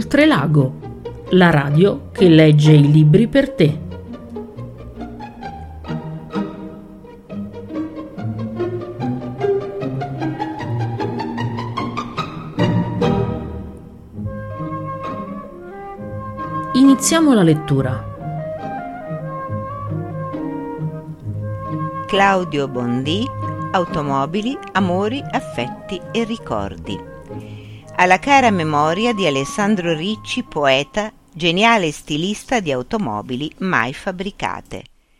Oltrelago, la radio che legge i libri per te. Iniziamo la lettura. Claudio Bondì, Automobili, amori, affetti e ricordi. Alla cara memoria di Alessandro Ricci, poeta, geniale stilista di automobili mai fabbricate.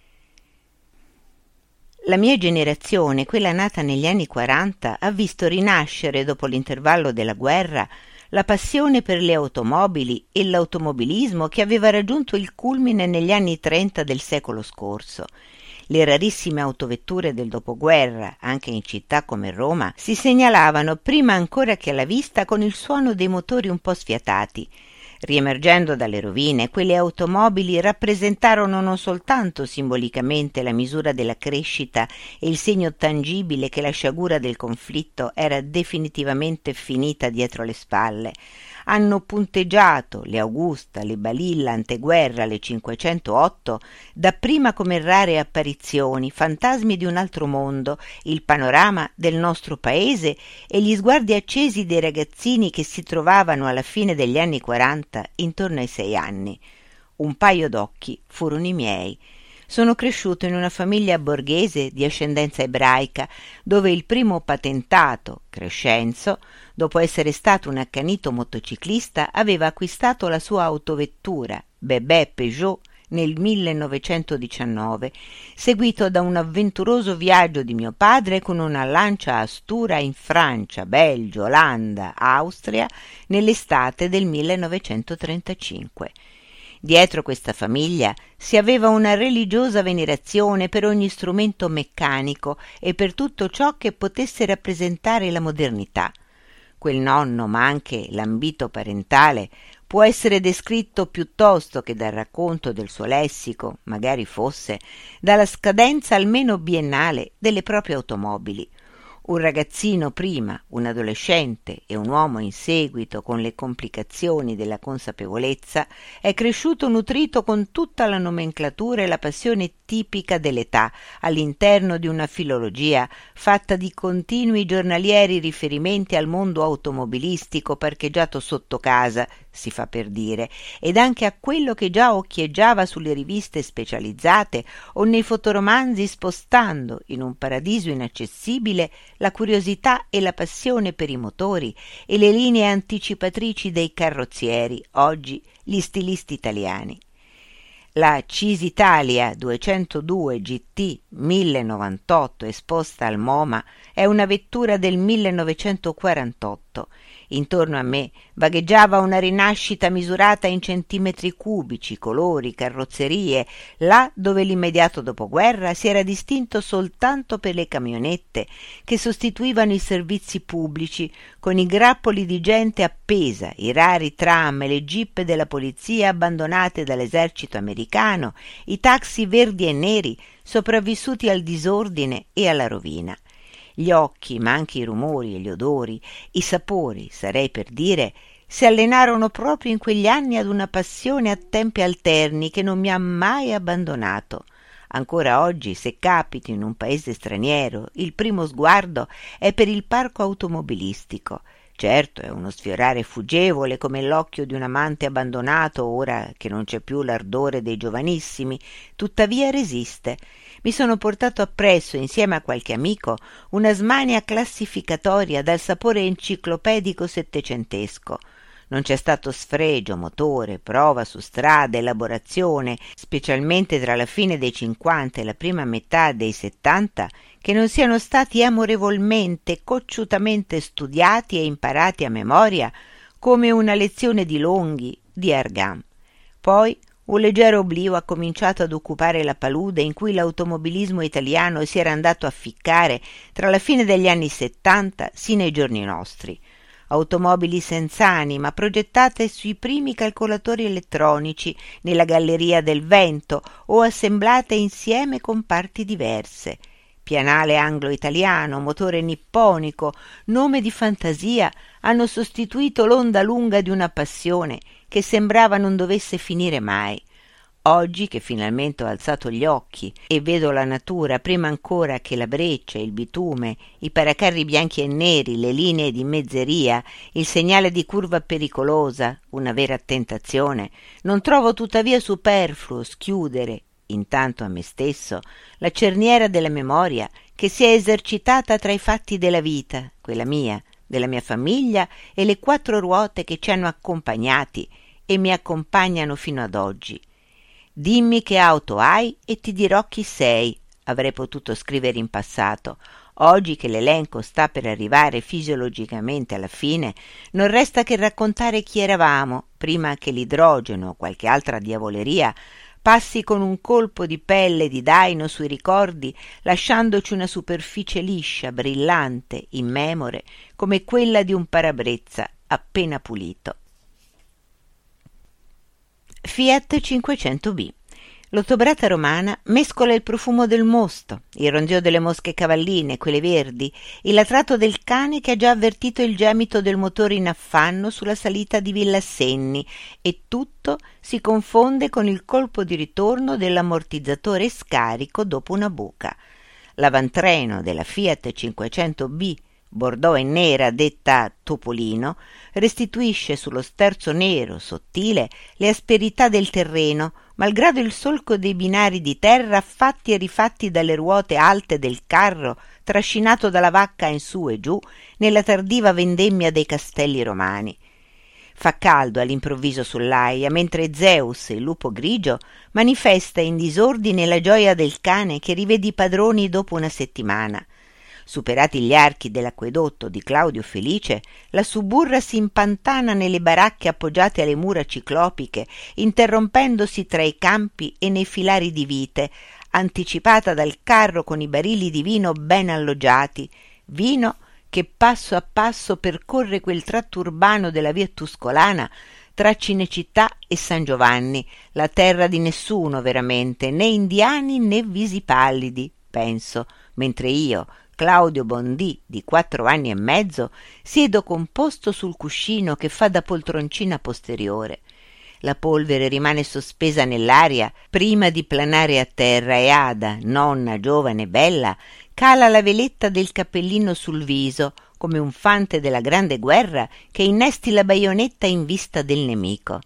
La mia generazione, quella nata negli anni 40, ha visto rinascere dopo l'intervallo della guerra la passione per le automobili e l'automobilismo che aveva raggiunto il culmine negli anni 30 del secolo scorso. Le rarissime autovetture del dopoguerra, anche in città come Roma, si segnalavano prima ancora che alla vista con il suono dei motori un po' sfiatati. Riemergendo dalle rovine, quelle automobili rappresentarono non soltanto simbolicamente la misura della crescita e il segno tangibile che la sciagura del conflitto era definitivamente finita dietro le spalle. Hanno punteggiato le Augusta, le Balilla anteguerra, le 508, dapprima come rare apparizioni, fantasmi di un altro mondo, il panorama del nostro paese e gli sguardi accesi dei ragazzini che si trovavano alla fine degli anni 40 intorno ai 6 anni. Un paio d'occhi furono i miei. Sono cresciuto in una famiglia borghese di ascendenza ebraica, dove il primo patentato, Crescenzo, dopo essere stato un accanito motociclista, aveva acquistato la sua autovettura, Bebè Peugeot, nel 1919, seguito da un avventuroso viaggio di mio padre con una Lancia Astura in Francia, Belgio, Olanda, Austria, nell'estate del 1935. Dietro questa famiglia si aveva una religiosa venerazione per ogni strumento meccanico e per tutto ciò che potesse rappresentare la modernità. Quel nonno, ma anche l'ambito parentale, può essere descritto piuttosto che dal racconto del suo lessico, magari fosse, dalla scadenza almeno biennale delle proprie automobili. Un ragazzino prima, un adolescente e un uomo in seguito, con le complicazioni della consapevolezza, è cresciuto nutrito con tutta la nomenclatura e la passione tipica dell'età, all'interno di una filologia fatta di continui giornalieri riferimenti al mondo automobilistico parcheggiato sotto casa, si fa per dire, ed anche a quello che già occhieggiava sulle riviste specializzate o nei fotoromanzi, spostando in un paradiso inaccessibile la curiosità e la passione per i motori e le linee anticipatrici dei carrozzieri, oggi gli stilisti italiani. La Cisitalia 202 GT 1098 esposta al MoMA è una vettura del 1948. Intorno a me vagheggiava una rinascita misurata in centimetri cubici, colori, carrozzerie, là dove l'immediato dopoguerra si era distinto soltanto per le camionette che sostituivano i servizi pubblici, con i grappoli di gente appesa, i rari tram e le jeep della polizia abbandonate dall'esercito americano, i taxi verdi e neri sopravvissuti al disordine e alla rovina. Gli occhi, ma anche i rumori e gli odori, i sapori, sarei per dire, si allenarono proprio in quegli anni ad una passione a tempi alterni che non mi ha mai abbandonato. Ancora oggi, se capito in un paese straniero, il primo sguardo è per il parco automobilistico. Certo, è uno sfiorare fuggevole come l'occhio di un amante abbandonato ora che non c'è più l'ardore dei giovanissimi, tuttavia resiste. Mi sono portato appresso, insieme a qualche amico, una smania classificatoria dal sapore enciclopedico settecentesco. Non c'è stato sfregio, motore, prova su strada, elaborazione, specialmente tra la fine dei 50 e la prima metà dei 70, che non siano stati amorevolmente, cocciutamente studiati e imparati a memoria come una lezione di Longhi, di Argan. Poi un leggero oblio ha cominciato ad occupare la palude in cui l'automobilismo italiano si era andato a ficcare tra la fine degli anni 70 sino ai giorni nostri. Automobili senz'anima, progettate sui primi calcolatori elettronici nella galleria del vento o assemblate insieme con parti diverse. Pianale anglo-italiano, motore nipponico, nome di fantasia, hanno sostituito l'onda lunga di una passione che sembrava non dovesse finire mai. Oggi che finalmente ho alzato gli occhi e vedo la natura prima ancora che la breccia, il bitume, i paracarri bianchi e neri, le linee di mezzeria, il segnale di curva pericolosa, una vera tentazione, non trovo tuttavia superfluo schiudere, intanto a me stesso, la cerniera della memoria che si è esercitata tra i fatti della vita, quella mia, della mia famiglia e le 4 ruote che ci hanno accompagnati e mi accompagnano fino ad oggi. Dimmi che auto hai e ti dirò chi sei, avrei potuto scrivere in passato. Oggi che l'elenco sta per arrivare fisiologicamente alla fine, non resta che raccontare chi eravamo, prima che l'idrogeno o qualche altra diavoleria passi con un colpo di pelle di daino sui ricordi, lasciandoci una superficie liscia, brillante, immemore, come quella di un parabrezza appena pulito. Fiat 500B. L'ottobrata romana mescola il profumo del mosto, il ronzio delle mosche cavalline, quelle verdi, il latrato del cane che ha già avvertito il gemito del motore in affanno sulla salita di Villa Assenni, e tutto si confonde con il colpo di ritorno dell'ammortizzatore scarico dopo una buca. L'avantreno della Fiat 500B bordeaux e nera detta Topolino restituisce sullo sterzo nero sottile le asperità del terreno, malgrado il solco dei binari di terra fatti e rifatti dalle ruote alte del carro trascinato dalla vacca in su e giù nella tardiva vendemmia dei castelli romani. Fa caldo all'improvviso sull'aia, mentre Zeus, il lupo grigio, manifesta in disordine la gioia del cane che rivede i padroni dopo una settimana. Superati gli archi dell'acquedotto di Claudio Felice, la suburra si impantana nelle baracche appoggiate alle mura ciclopiche, interrompendosi tra i campi e nei filari di vite, anticipata dal carro con i barili di vino ben alloggiati, vino che passo a passo percorre quel tratto urbano della via Tuscolana tra Cinecittà e San Giovanni, la terra di nessuno veramente, né indiani né visi pallidi, penso, mentre io, Claudio Bondì, di 4 anni e mezzo, siedo composto sul cuscino che fa da poltroncina posteriore. La polvere rimane sospesa nell'aria prima di planare a terra e Ada, nonna giovane e bella, cala la veletta del cappellino sul viso come un fante della grande guerra che innesti la baionetta in vista del nemico.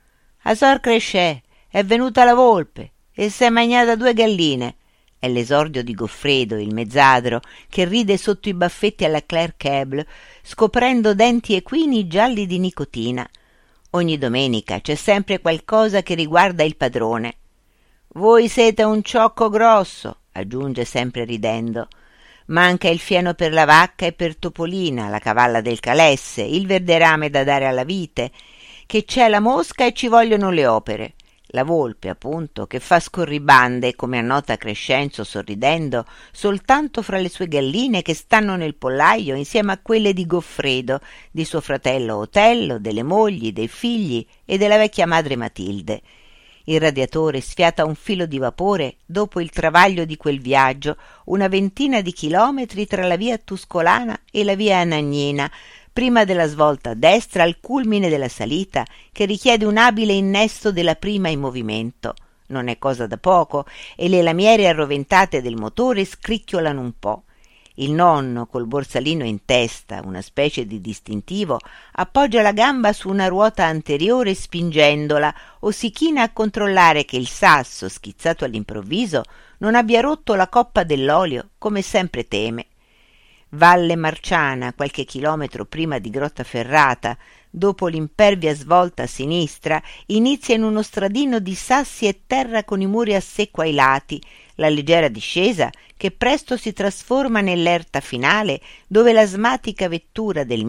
A sor Crescè, è venuta la volpe e s'è mangiata 2 galline. È l'esordio di Goffredo, il mezzadro, che ride sotto i baffetti alla Claire Cable, scoprendo denti equini gialli di nicotina. Ogni domenica c'è sempre qualcosa che riguarda il padrone. «Voi siete un ciocco grosso», aggiunge sempre ridendo. Manca il fieno per la vacca e per Topolina, la cavalla del Calesse, il verderame da dare alla vite, che c'è la mosca e ci vogliono le opere. La volpe, appunto, che fa scorribande, come annota Crescenzo sorridendo, soltanto fra le sue galline che stanno nel pollaio insieme a quelle di Goffredo, di suo fratello Otello, delle mogli, dei figli e della vecchia madre Matilde. Il radiatore sfiata un filo di vapore dopo il travaglio di quel viaggio, una ventina di chilometri tra la via Tuscolana e la via Anagnina, prima della svolta a destra al culmine della salita, che richiede un abile innesto della prima in movimento. Non è cosa da poco, e le lamiere arroventate del motore scricchiolano un po'. Il nonno, col borsalino in testa, una specie di distintivo, appoggia la gamba su una ruota anteriore spingendola o si china a controllare che il sasso, schizzato all'improvviso, non abbia rotto la coppa dell'olio, come sempre teme. Valle Marciana, qualche chilometro prima di Grottaferrata, dopo l'impervia svolta a sinistra, inizia in uno stradino di sassi e terra con i muri a secco ai lati, la leggera discesa che presto si trasforma nell'erta finale dove l'asmatica vettura del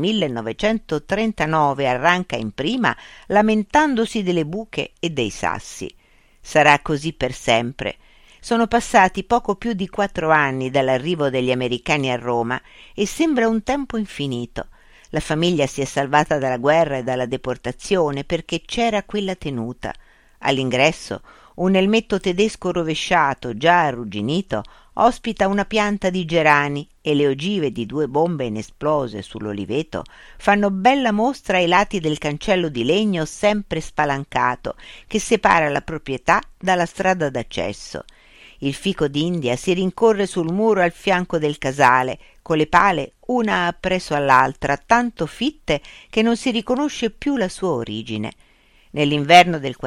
1939 arranca in prima lamentandosi delle buche e dei sassi. Sarà così per sempre. Sono passati poco più di 4 anni dall'arrivo degli americani a Roma e sembra un tempo infinito. La famiglia si è salvata dalla guerra e dalla deportazione perché c'era quella tenuta. All'ingresso Un elmetto tedesco rovesciato, già arrugginito, ospita una pianta di gerani e le ogive di 2 bombe inesplose sull'oliveto fanno bella mostra ai lati del cancello di legno sempre spalancato che separa la proprietà dalla strada d'accesso. Il fico d'India si rincorre sul muro al fianco del casale, con le pale una appresso all'altra, tanto fitte che non si riconosce più la sua origine. Nell'inverno del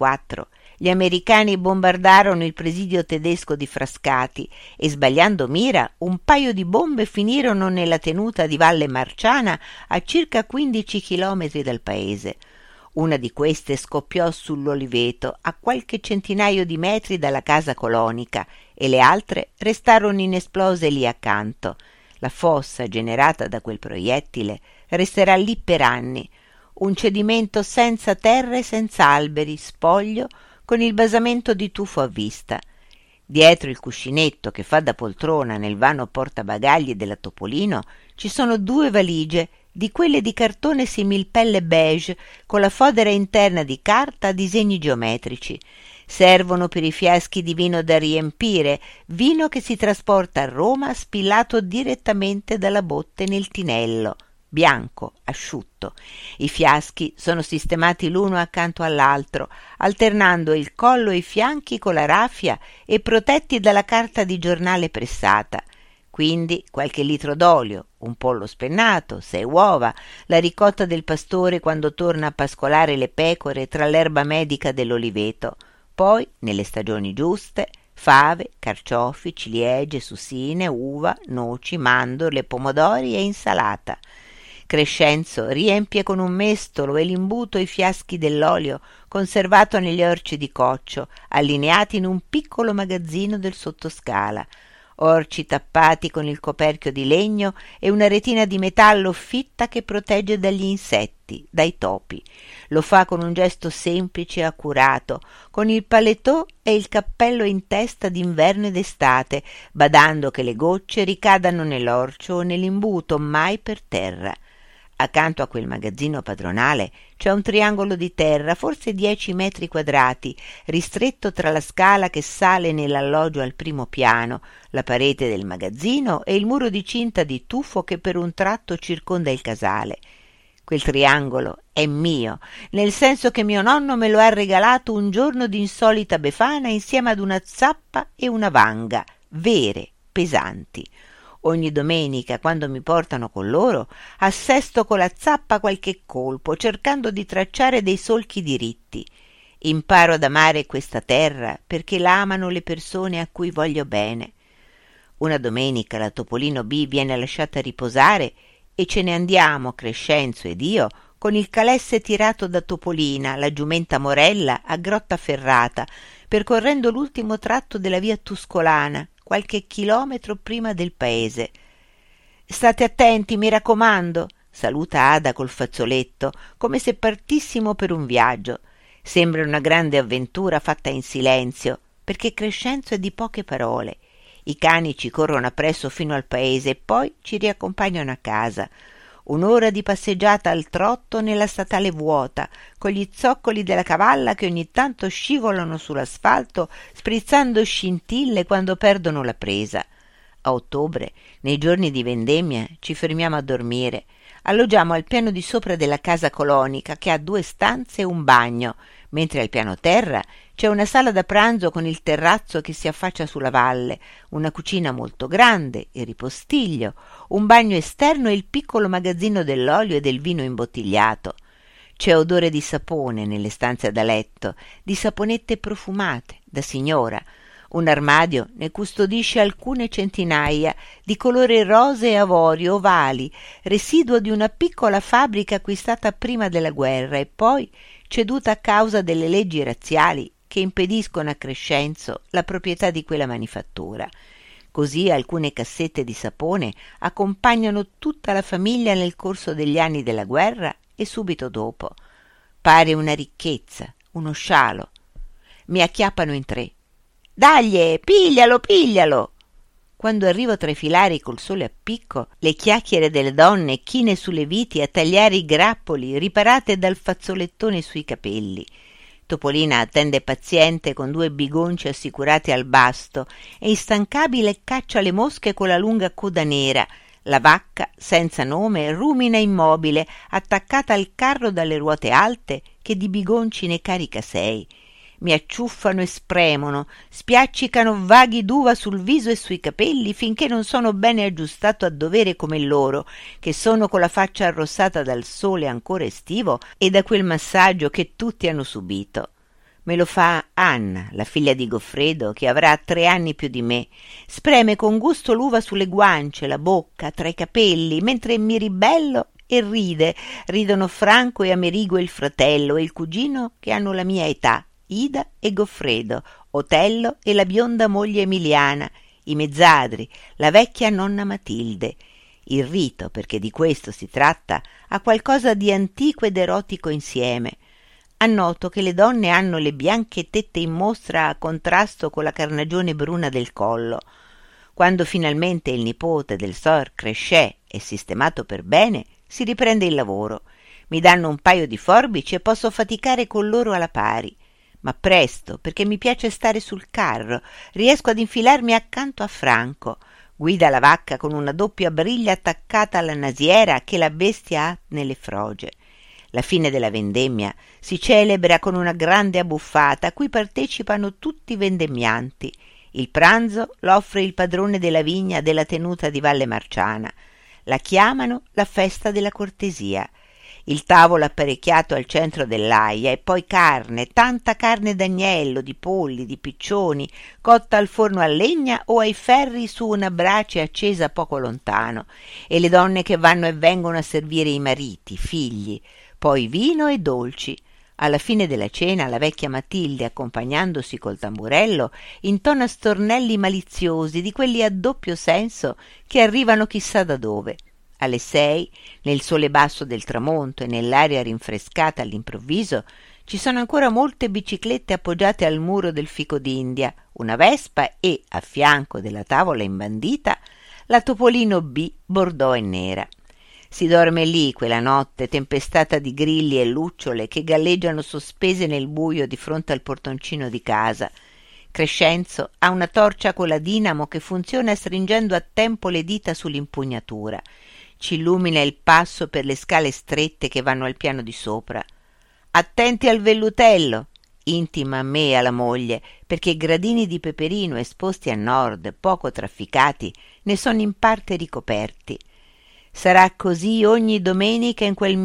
44 gli americani bombardarono il presidio tedesco di Frascati e, sbagliando mira, un paio di bombe finirono nella tenuta di Valle Marciana a circa 15 chilometri dal paese. Una di queste scoppiò sull'oliveto a qualche centinaio di metri dalla casa colonica e le altre restarono inesplose lì accanto. La fossa generata da quel proiettile resterà lì per anni, un cedimento senza terra e senza alberi, spoglio, con il basamento di tufo a vista. Dietro il cuscinetto che fa da poltrona nel vano portabagagli della Topolino ci sono 2 valigie, di quelle di cartone similpelle beige, con la fodera interna di carta a disegni geometrici. Servono per i fiaschi di vino da riempire, vino che si trasporta a Roma spillato direttamente dalla botte nel tinello, bianco, asciutto. I fiaschi sono sistemati l'uno accanto all'altro, alternando il collo e i fianchi con la raffia e protetti dalla carta di giornale pressata. Quindi qualche litro d'olio, un pollo spennato, 6 uova, la ricotta del pastore quando torna a pascolare le pecore tra l'erba medica dell'oliveto. Poi, nelle stagioni giuste, fave, carciofi, ciliegie, susine, uva, noci, mandorle, pomodori e insalata. Crescenzo riempie con un mestolo e l'imbuto i fiaschi dell'olio conservato negli orci di coccio, allineati in un piccolo magazzino del sottoscala. Orci tappati con il coperchio di legno e una retina di metallo fitta che protegge dagli insetti, dai topi. Lo fa con un gesto semplice e accurato, con il paletò e il cappello in testa d'inverno ed estate, badando che le gocce ricadano nell'orcio o nell'imbuto, mai per terra. Accanto a quel magazzino padronale c'è un triangolo di terra, forse 10 metri quadrati, ristretto tra la scala che sale nell'alloggio al primo piano, la parete del magazzino e il muro di cinta di tufo che per un tratto circonda il casale. Quel triangolo è mio, nel senso che mio nonno me lo ha regalato un giorno di insolita befana insieme ad una zappa e una vanga, vere, pesanti. Ogni domenica, quando mi portano con loro, assesto con la zappa qualche colpo, cercando di tracciare dei solchi diritti. Imparo ad amare questa terra perché la amano le persone a cui voglio bene. Una domenica la Topolino B viene lasciata riposare e ce ne andiamo, Crescenzo ed io, con il calesse tirato da Topolina, la giumenta Morella, a Grottaferrata, percorrendo l'ultimo tratto della via Tuscolana, qualche chilometro prima del paese. «State attenti, mi raccomando», saluta Ada col fazzoletto, come se partissimo per un viaggio. Sembra una grande avventura fatta in silenzio, perché Crescenzo è di poche parole. I cani ci corrono appresso fino al paese e poi ci riaccompagnano a casa. 1 ora di passeggiata al trotto nella statale vuota, con gli zoccoli della cavalla che ogni tanto scivolano sull'asfalto, sprizzando scintille quando perdono la presa. A ottobre, nei giorni di vendemmia, ci fermiamo a dormire. Alloggiamo al piano di sopra della casa colonica, che ha 2 stanze e un bagno, mentre al piano terra c'è una sala da pranzo con il terrazzo che si affaccia sulla valle, una cucina molto grande, il ripostiglio, un bagno esterno e il piccolo magazzino dell'olio e del vino imbottigliato. C'è odore di sapone nelle stanze da letto, di saponette profumate, da signora. Un armadio ne custodisce alcune centinaia, di colore roseo e avorio, ovali, residuo di una piccola fabbrica acquistata prima della guerra e poi ceduta a causa delle leggi razziali che impediscono a Crescenzo la proprietà di quella manifattura. Così alcune cassette di sapone accompagnano tutta la famiglia nel corso degli anni della guerra e subito dopo. Pare una ricchezza, uno scialo. Mi acchiappano in 3. «Daglie, piglialo, piglialo!» Quando arrivo tra i filari col sole a picco, le chiacchiere delle donne chine sulle viti a tagliare i grappoli riparate dal fazzolettone sui capelli. Topolina attende paziente con 2 bigonci assicurati al basto e instancabile caccia le mosche con la lunga coda nera. La vacca, senza nome, rumina immobile, attaccata al carro dalle ruote alte, che di bigonci ne carica 6. Mi acciuffano e spremono, spiaccicano vaghi d'uva sul viso e sui capelli finché non sono bene aggiustato a dovere come loro, che sono con la faccia arrossata dal sole ancora estivo e da quel massaggio che tutti hanno subito. Me lo fa Anna, la figlia di Goffredo, che avrà 3 anni più di me. Spreme con gusto l'uva sulle guance, la bocca, tra i capelli, mentre mi ribello e ride. Ridono Franco e Amerigo il fratello e il cugino che hanno la mia età, Ida e Goffredo, Otello e la bionda moglie Emiliana, i mezzadri, la vecchia nonna Matilde. Il rito, perché di questo si tratta, ha qualcosa di antico ed erotico insieme. Annoto che le donne hanno le bianche tette in mostra a contrasto con la carnagione bruna del collo. Quando finalmente il nipote del sor Crescè è sistemato per bene, si riprende il lavoro. Mi danno un paio di forbici e posso faticare con loro alla pari. Ma presto, perché mi piace stare sul carro, riesco ad infilarmi accanto a Franco. Guida la vacca con una doppia briglia attaccata alla nasiera che la bestia ha nelle froge. La fine della vendemmia si celebra con una grande abbuffata a cui partecipano tutti i vendemmianti. Il pranzo lo offre il padrone della vigna della tenuta di Valle Marciana. La chiamano la festa della cortesia. Il tavolo apparecchiato al centro dell'aia e poi carne, tanta carne d'agnello, di polli, di piccioni, cotta al forno a legna o ai ferri su una brace accesa poco lontano, e le donne che vanno e vengono a servire i mariti, i figli, poi vino e dolci. Alla fine della cena la vecchia Matilde, accompagnandosi col tamburello, intona stornelli maliziosi di quelli a doppio senso che arrivano chissà da dove. Alle 6, nel sole basso del tramonto e nell'aria rinfrescata all'improvviso, ci sono ancora molte biciclette appoggiate al muro del fico d'India, una vespa e, a fianco della tavola imbandita, la Topolino B bordò e nera. Si dorme lì quella notte tempestata di grilli e lucciole che galleggiano sospese nel buio di fronte al portoncino di casa. Crescenzo ha una torcia con la dinamo che funziona stringendo a tempo le dita sull'impugnatura. Ci illumina il passo per le scale strette che vanno al piano di sopra. «Attenti al vellutello!» intima a me e alla moglie, perché i gradini di peperino esposti a nord, poco trafficati, ne sono in parte ricoperti. Sarà così ogni domenica in quel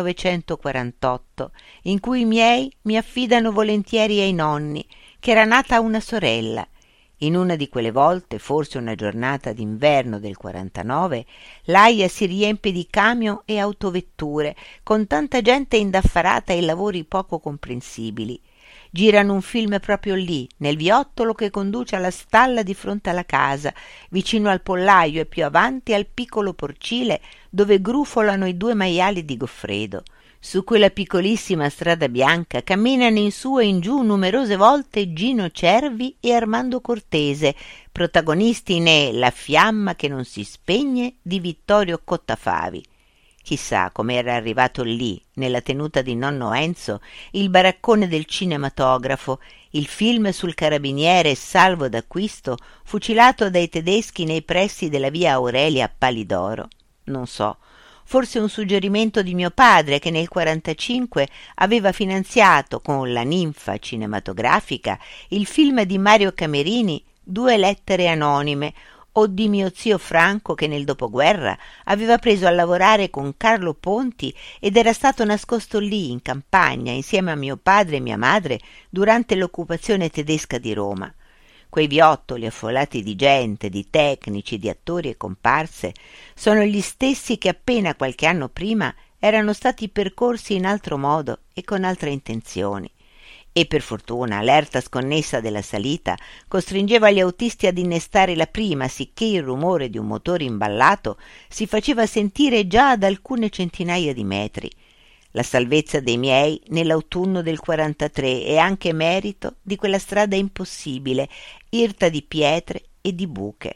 1948, in cui i miei mi affidano volentieri ai nonni, che era nata una sorella. In una di quelle volte, forse una giornata d'inverno del 49, l'AIA si riempie di camion e autovetture, con tanta gente indaffarata e lavori poco comprensibili. Girano un film proprio lì, nel viottolo che conduce alla stalla di fronte alla casa, vicino al pollaio e più avanti al piccolo porcile dove grufolano i 2 maiali di Goffredo. Su quella piccolissima strada bianca camminano in su e in giù numerose volte Gino Cervi e Armando Cortese, protagonisti ne La fiamma che non si spegne di Vittorio Cottafavi. Chissà com'era arrivato lì, nella tenuta di nonno Enzo, il baraccone del cinematografo, il film sul carabiniere salvo d'acquisto fucilato dai tedeschi nei pressi della via Aurelia a Pali d'Oro. Non so. Forse un suggerimento di mio padre che nel 1945 aveva finanziato con la ninfa cinematografica il film di Mario Camerini 2 lettere anonime, o di mio zio Franco che nel dopoguerra aveva preso a lavorare con Carlo Ponti ed era stato nascosto lì in campagna insieme a mio padre e mia madre durante l'occupazione tedesca di Roma. Quei viottoli affollati di gente, di tecnici, di attori e comparse sono gli stessi che appena qualche anno prima erano stati percorsi in altro modo e con altre intenzioni. E per fortuna l'erta sconnessa della salita costringeva gli autisti ad innestare la prima, sicché il rumore di un motore imballato si faceva sentire già ad alcune centinaia di metri. La salvezza dei miei nell'autunno del 43 è anche merito di quella strada impossibile, irta di pietre e di buche.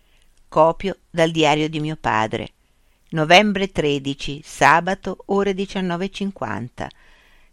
Copio dal diario di mio padre. Novembre 13, sabato, ore 19:50.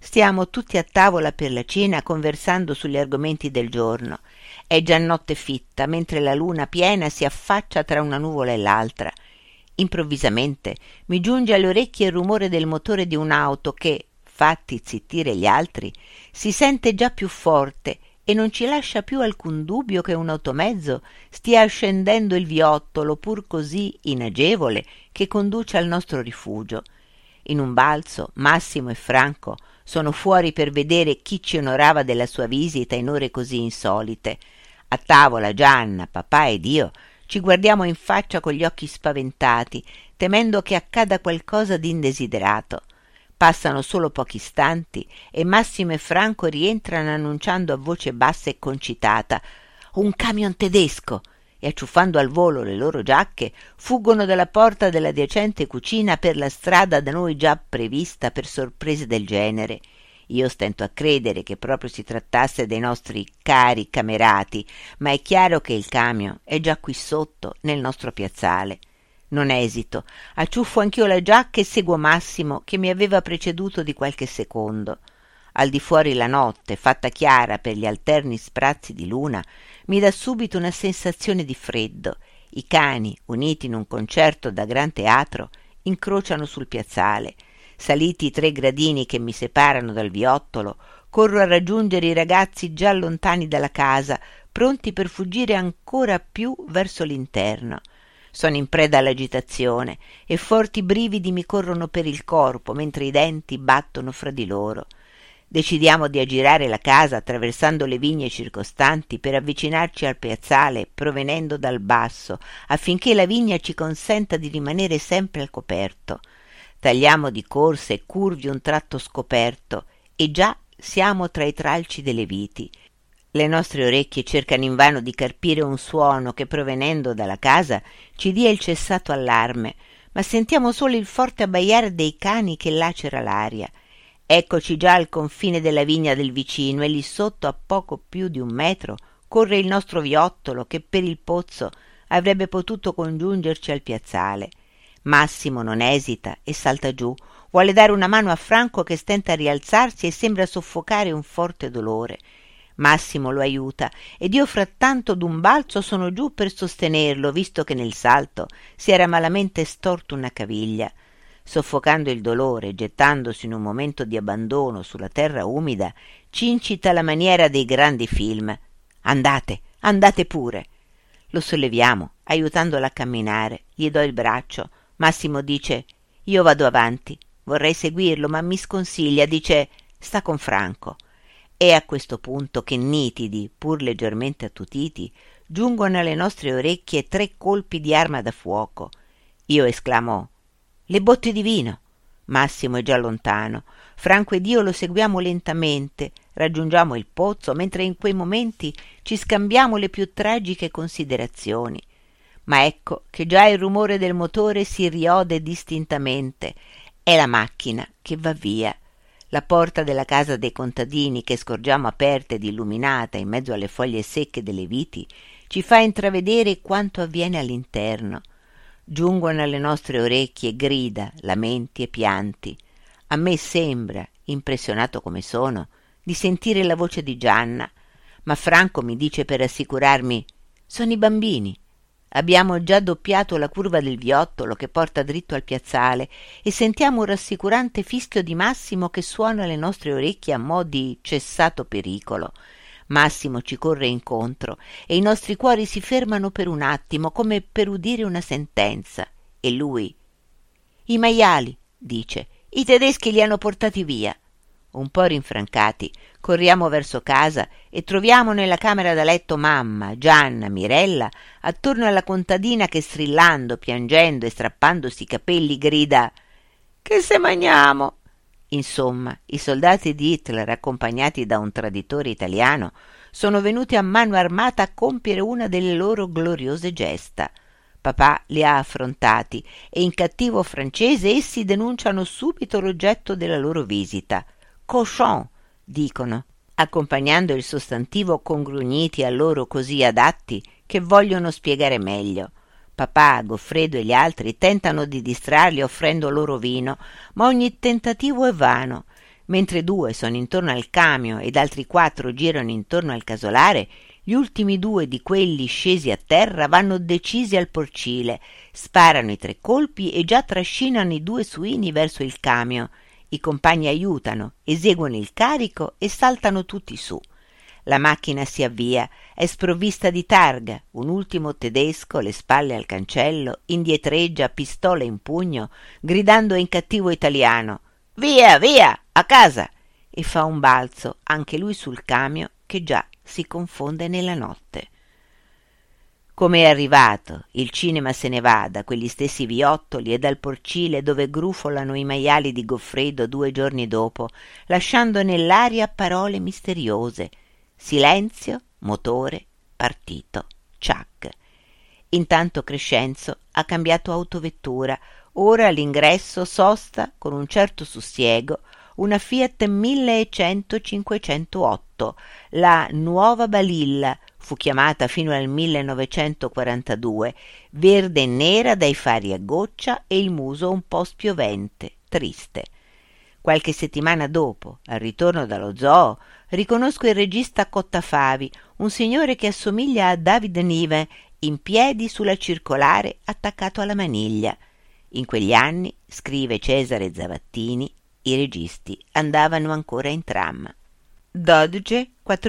Stiamo tutti a tavola per la cena conversando sugli argomenti del giorno. È già notte fitta, mentre la luna piena si affaccia tra una nuvola e l'altra. Improvvisamente mi giunge alle orecchie il rumore del motore di un'auto che, fatti zittire gli altri, si sente già più forte e non ci lascia più alcun dubbio che un automezzo stia scendendo il viottolo pur così inagevole che conduce al nostro rifugio. In un balzo Massimo e Franco sono fuori per vedere chi ci onorava della sua visita in ore così insolite. A tavola Gianna, papà ed io ci guardiamo in faccia con gli occhi spaventati, temendo che accada qualcosa di indesiderato. Passano solo pochi istanti e Massimo e Franco rientrano annunciando a voce bassa e concitata: «Un camion tedesco!» e acciuffando al volo le loro giacche fuggono dalla porta della adiacente cucina per la strada da noi già prevista per sorprese del genere. Io stento a credere che proprio si trattasse dei nostri cari camerati, ma è chiaro che il camion è già qui sotto nel nostro piazzale. Non esito, acciuffo anch'io la giacca e seguo Massimo che mi aveva preceduto di qualche secondo. Al di fuori la notte, fatta chiara per gli alterni sprazzi di luna, mi dà subito una sensazione di freddo. I cani, uniti in un concerto da gran teatro, incrociano sul piazzale. Saliti i 3 gradini che mi separano dal viottolo, corro a raggiungere i ragazzi già lontani dalla casa, pronti per fuggire ancora più verso l'interno. Sono in preda all'agitazione e forti brividi mi corrono per il corpo mentre i denti battono fra di loro. Decidiamo di aggirare la casa attraversando le vigne circostanti per avvicinarci al piazzale provenendo dal basso, affinché la vigna ci consenta di rimanere sempre al coperto. Tagliamo di corsa e curvi un tratto scoperto e già siamo tra i tralci delle viti. Le nostre orecchie cercano invano di carpire un suono che provenendo dalla casa ci dia il cessato allarme, ma sentiamo solo il forte abbaiare dei cani che lacera l'aria. Eccoci già al confine della vigna del vicino e lì sotto, a poco più di 1 metro, corre il nostro viottolo che per il pozzo avrebbe potuto congiungerci al piazzale. Massimo non esita e salta giù, vuole dare una mano a Franco che stenta a rialzarsi e sembra soffocare un forte dolore. Massimo lo aiuta ed io frattanto d'un balzo sono giù per sostenerlo, visto che nel salto si era malamente storto una caviglia. Soffocando il dolore, gettandosi in un momento di abbandono sulla terra umida, ci incita la maniera dei grandi film. «Andate, andate pure!» Lo solleviamo, aiutandolo a camminare, gli do il braccio. Massimo dice: «Io vado avanti». Vorrei seguirlo, ma mi sconsiglia, dice: «Sta con Franco». È a questo punto che nitidi, pur leggermente attutiti, giungono alle nostre orecchie 3 colpi di arma da fuoco. Io esclamo: «Le botti di vino!» Massimo è già lontano. Franco ed io lo seguiamo lentamente, raggiungiamo il pozzo, mentre in quei momenti ci scambiamo le più tragiche considerazioni. Ma ecco che già il rumore del motore si riode distintamente. È la macchina che va via. La porta della casa dei contadini, che scorgiamo aperta ed illuminata in mezzo alle foglie secche delle viti, ci fa intravedere quanto avviene all'interno. Giungono alle nostre orecchie grida, lamenti e pianti. A me sembra, impressionato come sono, di sentire la voce di Gianna, ma Franco mi dice per assicurarmi: «Sono i bambini». Abbiamo già doppiato la curva del viottolo che porta dritto al piazzale e sentiamo un rassicurante fischio di Massimo che suona alle nostre orecchie a mo' di cessato pericolo. Massimo ci corre incontro e i nostri cuori si fermano per un attimo come per udire una sentenza. E lui: «I maiali», dice, «i tedeschi li hanno portati via». Un po' rinfrancati corriamo verso casa e troviamo nella camera da letto mamma, Gianna, Mirella, attorno alla contadina che strillando, piangendo e strappandosi i capelli grida: «Che se magniamo?» Insomma, i soldati di Hitler, accompagnati da un traditore italiano, sono venuti a mano armata a compiere una delle loro gloriose gesta. Papà li ha affrontati e in cattivo francese essi denunciano subito l'oggetto della loro visita. «Cochon», dicono, accompagnando il sostantivo con grugniti a loro così adatti che vogliono spiegare meglio. Papà, Goffredo e gli altri tentano di distrarli offrendo loro vino, ma ogni tentativo è vano. Mentre 2 sono intorno al camion ed altri 4 girano intorno al casolare, gli ultimi 2 di quelli scesi a terra vanno decisi al porcile, sparano i 3 colpi e già trascinano i 2 suini verso il camion. I compagni aiutano, eseguono il carico e saltano tutti su. La macchina si avvia, è sprovvista di targa, un ultimo tedesco, le spalle al cancello, indietreggia, pistola in pugno, gridando in cattivo italiano: «Via, via, a casa!» e fa un balzo, anche lui sul camion, che già si confonde nella notte. Come è arrivato, il cinema se ne va da quegli stessi viottoli e dal porcile dove grufolano i maiali di Goffredo 2 giorni dopo, lasciando nell'aria parole misteriose. Silenzio, motore, partito, ciac. Intanto Crescenzo ha cambiato autovettura. Ora all'ingresso sosta, con un certo sussiego, una Fiat 1100-508, la Nuova Balilla, fu chiamata fino al 1942, verde e nera dai fari a goccia e il muso un po' spiovente, triste. Qualche settimana dopo, al ritorno dallo zoo, riconosco il regista Cottafavi, un signore che assomiglia a David Niven, in piedi sulla circolare attaccato alla maniglia. In quegli anni, scrive Cesare Zavattini, i registi andavano ancora in tram. Dodge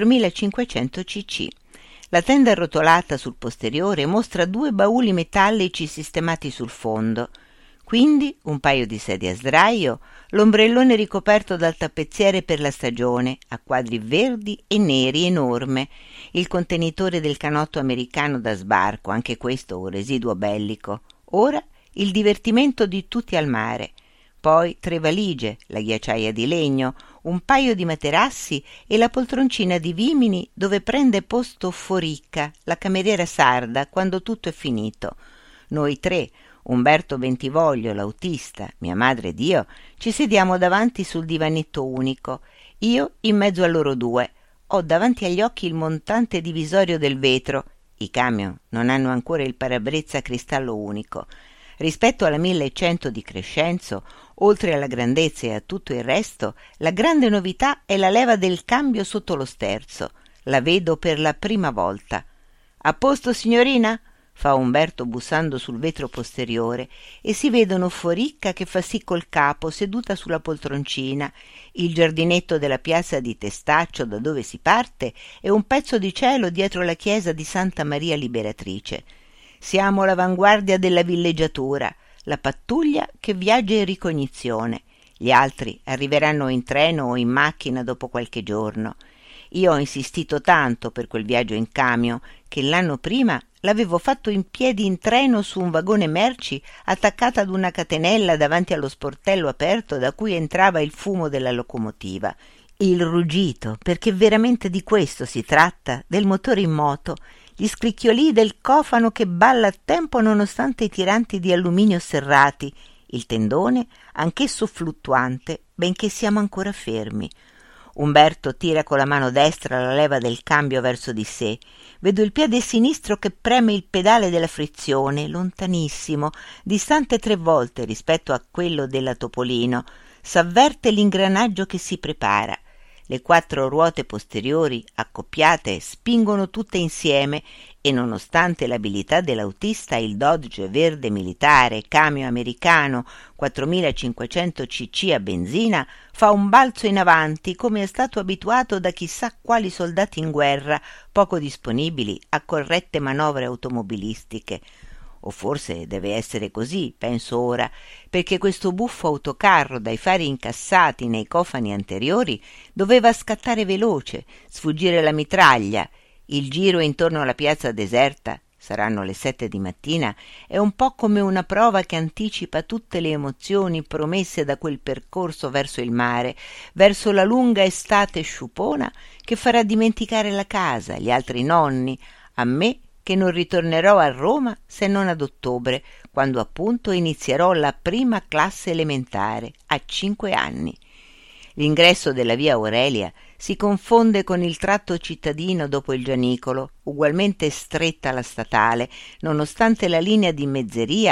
4500 cc. La tenda arrotolata sul posteriore mostra 2 bauli metallici sistemati sul fondo, quindi un paio di sedie a sdraio, l'ombrellone ricoperto dal tappezziere per la stagione, a quadri verdi e neri enorme, il contenitore del canotto americano da sbarco, anche questo un residuo bellico. Ora il divertimento di tutti al mare. Poi 3 valigie, la ghiacciaia di legno, un paio di materassi e la poltroncina di vimini dove prende posto Foricca, la cameriera sarda, quando tutto è finito. Noi 3, Umberto Bentivoglio, l'autista, mia madre ed io, ci sediamo davanti sul divanetto unico, io in mezzo a loro 2. Ho davanti agli occhi il montante divisorio del vetro. I camion non hanno ancora il parabrezza a cristallo unico. Rispetto alla 1100 di Crescenzo, oltre alla grandezza e a tutto il resto, la grande novità è la leva del cambio sotto lo sterzo. La vedo per la prima volta. «A posto, signorina?» fa Umberto bussando sul vetro posteriore, e si vedono Foricca che fa sì col capo seduta sulla poltroncina, il giardinetto della piazza di Testaccio da dove si parte e un pezzo di cielo dietro la chiesa di Santa Maria Liberatrice. Siamo all'avanguardia della villeggiatura, la pattuglia che viaggia in ricognizione. Gli altri arriveranno in treno o in macchina dopo qualche giorno. Io ho insistito tanto per quel viaggio in camion che l'anno prima l'avevo fatto in piedi in treno su un vagone merci attaccata ad una catenella davanti allo sportello aperto da cui entrava il fumo della locomotiva. Il ruggito, perché veramente di questo si tratta, del motore in moto, gli scricchiolii del cofano che balla a tempo nonostante i tiranti di alluminio serrati, il tendone, anch'esso fluttuante, benché siamo ancora fermi. Umberto tira con la mano destra la leva del cambio verso di sé. Vedo il piede sinistro che preme il pedale della frizione, lontanissimo, distante 3 volte rispetto a quello della Topolino. S'avverte l'ingranaggio che si prepara. Le 4 ruote posteriori, accoppiate, spingono tutte insieme e, nonostante l'abilità dell'autista, il Dodge verde militare, camion americano 4500 cc a benzina, fa un balzo in avanti come è stato abituato da chissà quali soldati in guerra, poco disponibili a corrette manovre automobilistiche. O forse deve essere così, penso ora, perché questo buffo autocarro dai fari incassati nei cofani anteriori doveva scattare veloce, sfuggire la mitraglia. Il giro intorno alla piazza deserta, saranno le 7 di mattina, è un po' come una prova che anticipa tutte le emozioni promesse da quel percorso verso il mare, verso la lunga estate sciupona che farà dimenticare la casa, gli altri nonni, a me che non ritornerò a Roma se non ad ottobre, quando appunto inizierò la prima classe elementare, a 5 anni. L'ingresso della via Aurelia si confonde con il tratto cittadino dopo il Gianicolo, ugualmente stretta alla statale, nonostante la linea di mezzeria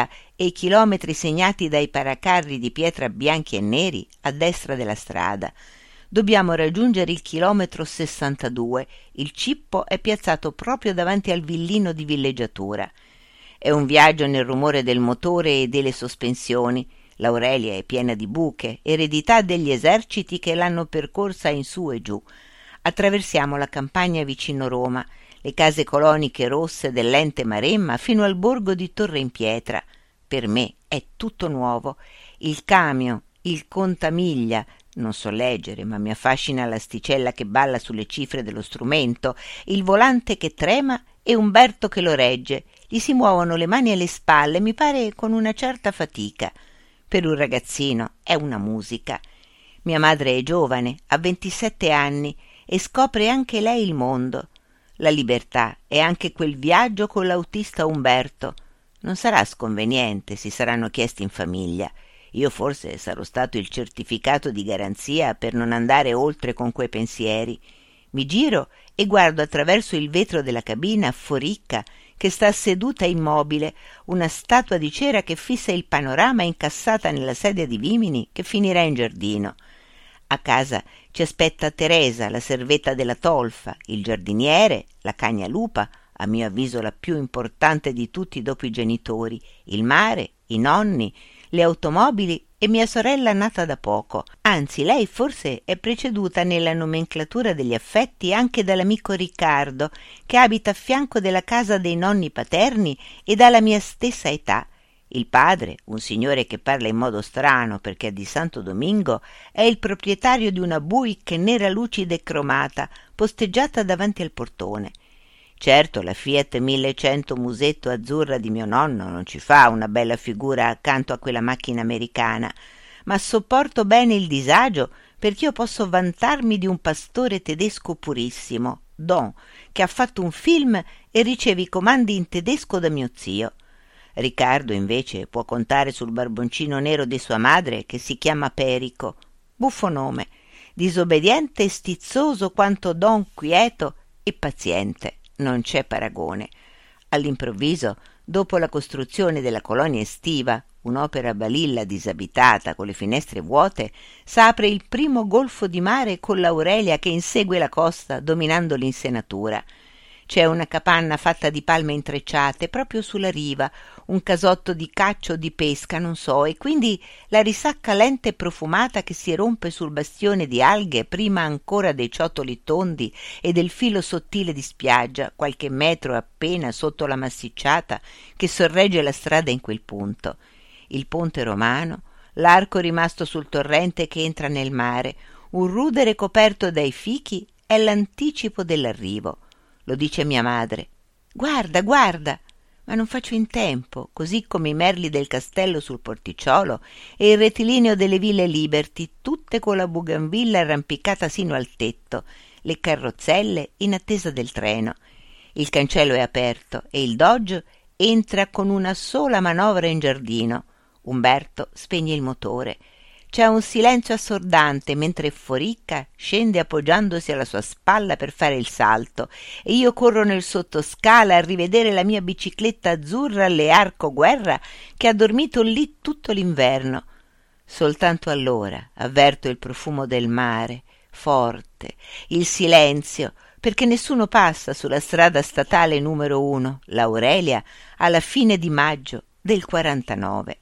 e i chilometri segnati dai paracarri di pietra bianchi e neri a destra della strada. Dobbiamo raggiungere il chilometro 62. Il cippo è piazzato proprio davanti al villino di villeggiatura. È un viaggio nel rumore del motore e delle sospensioni. L'Aurelia è piena di buche, eredità degli eserciti che l'hanno percorsa in su e giù. Attraversiamo la campagna vicino Roma, le case coloniche rosse dell'ente Maremma fino al borgo di Torre in Pietra. Per me è tutto nuovo. Il camion, il contamiglia, non so leggere, ma mi affascina l'asticella che balla sulle cifre dello strumento, il volante che trema e Umberto che lo regge. Gli si muovono le mani alle spalle, mi pare con una certa fatica. Per un ragazzino è una musica. Mia madre è giovane, ha 27 anni e scopre anche lei il mondo. La libertà è anche quel viaggio con l'autista Umberto. Non sarà sconveniente, si saranno chiesti in famiglia. Io forse sarò stato il certificato di garanzia per non andare oltre con quei pensieri. Mi giro e guardo attraverso il vetro della cabina Foricca, che sta seduta immobile, una statua di cera che fissa il panorama incassata nella sedia di vimini che finirà in giardino. A casa ci aspetta Teresa, la servetta della tolfa, il giardiniere, la cagnalupa, a mio avviso la più importante di tutti dopo i genitori, il mare, i nonni, le automobili e mia sorella nata da poco. Anzi, lei forse è preceduta nella nomenclatura degli affetti anche dall'amico Riccardo, che abita a fianco della casa dei nonni paterni ed ha la mia stessa età. Il padre, un signore che parla in modo strano perché è di Santo Domingo, è il proprietario di una Buick nera lucida e cromata, posteggiata davanti al portone. Certo, la Fiat 1100 musetto azzurra di mio nonno non ci fa una bella figura accanto a quella macchina americana, ma sopporto bene il disagio perché io posso vantarmi di un pastore tedesco purissimo, Don, che ha fatto un film e riceve i comandi in tedesco da mio zio. Riccardo invece può contare sul barboncino nero di sua madre che si chiama Perico, buffo nome, disobbediente e stizzoso quanto Don quieto e paziente. Non c'è paragone. All'improvviso, dopo la costruzione della colonia estiva, un'opera balilla disabitata con le finestre vuote, s'apre il primo golfo di mare con l'Aurelia che insegue la costa dominando l'insenatura. C'è una capanna fatta di palme intrecciate proprio sulla riva, un casotto di caccia o di pesca, non so, e quindi la risacca lenta e profumata che si rompe sul bastione di alghe prima ancora dei ciottoli tondi e del filo sottile di spiaggia, qualche metro appena sotto la massicciata che sorregge la strada in quel punto. Il ponte romano, l'arco rimasto sul torrente che entra nel mare, un rudere coperto dai fichi è l'anticipo dell'arrivo. Lo dice mia madre. Guarda, guarda! Ma non faccio in tempo, così come i merli del castello sul porticciolo e il rettilineo delle ville Liberty, tutte con la bougainville arrampicata sino al tetto, le carrozzelle in attesa del treno. Il cancello è aperto e il Dodge entra con una sola manovra in giardino. Umberto spegne il motore. C'è un silenzio assordante mentre Foricca scende appoggiandosi alla sua spalla per fare il salto e io corro nel sottoscala a rivedere la mia bicicletta azzurra alle Arco Guerra che ha dormito lì tutto l'inverno. Soltanto allora avverto il profumo del mare, forte, il silenzio, perché nessuno passa sulla strada statale numero 1, l'Aurelia, alla fine di maggio del 49.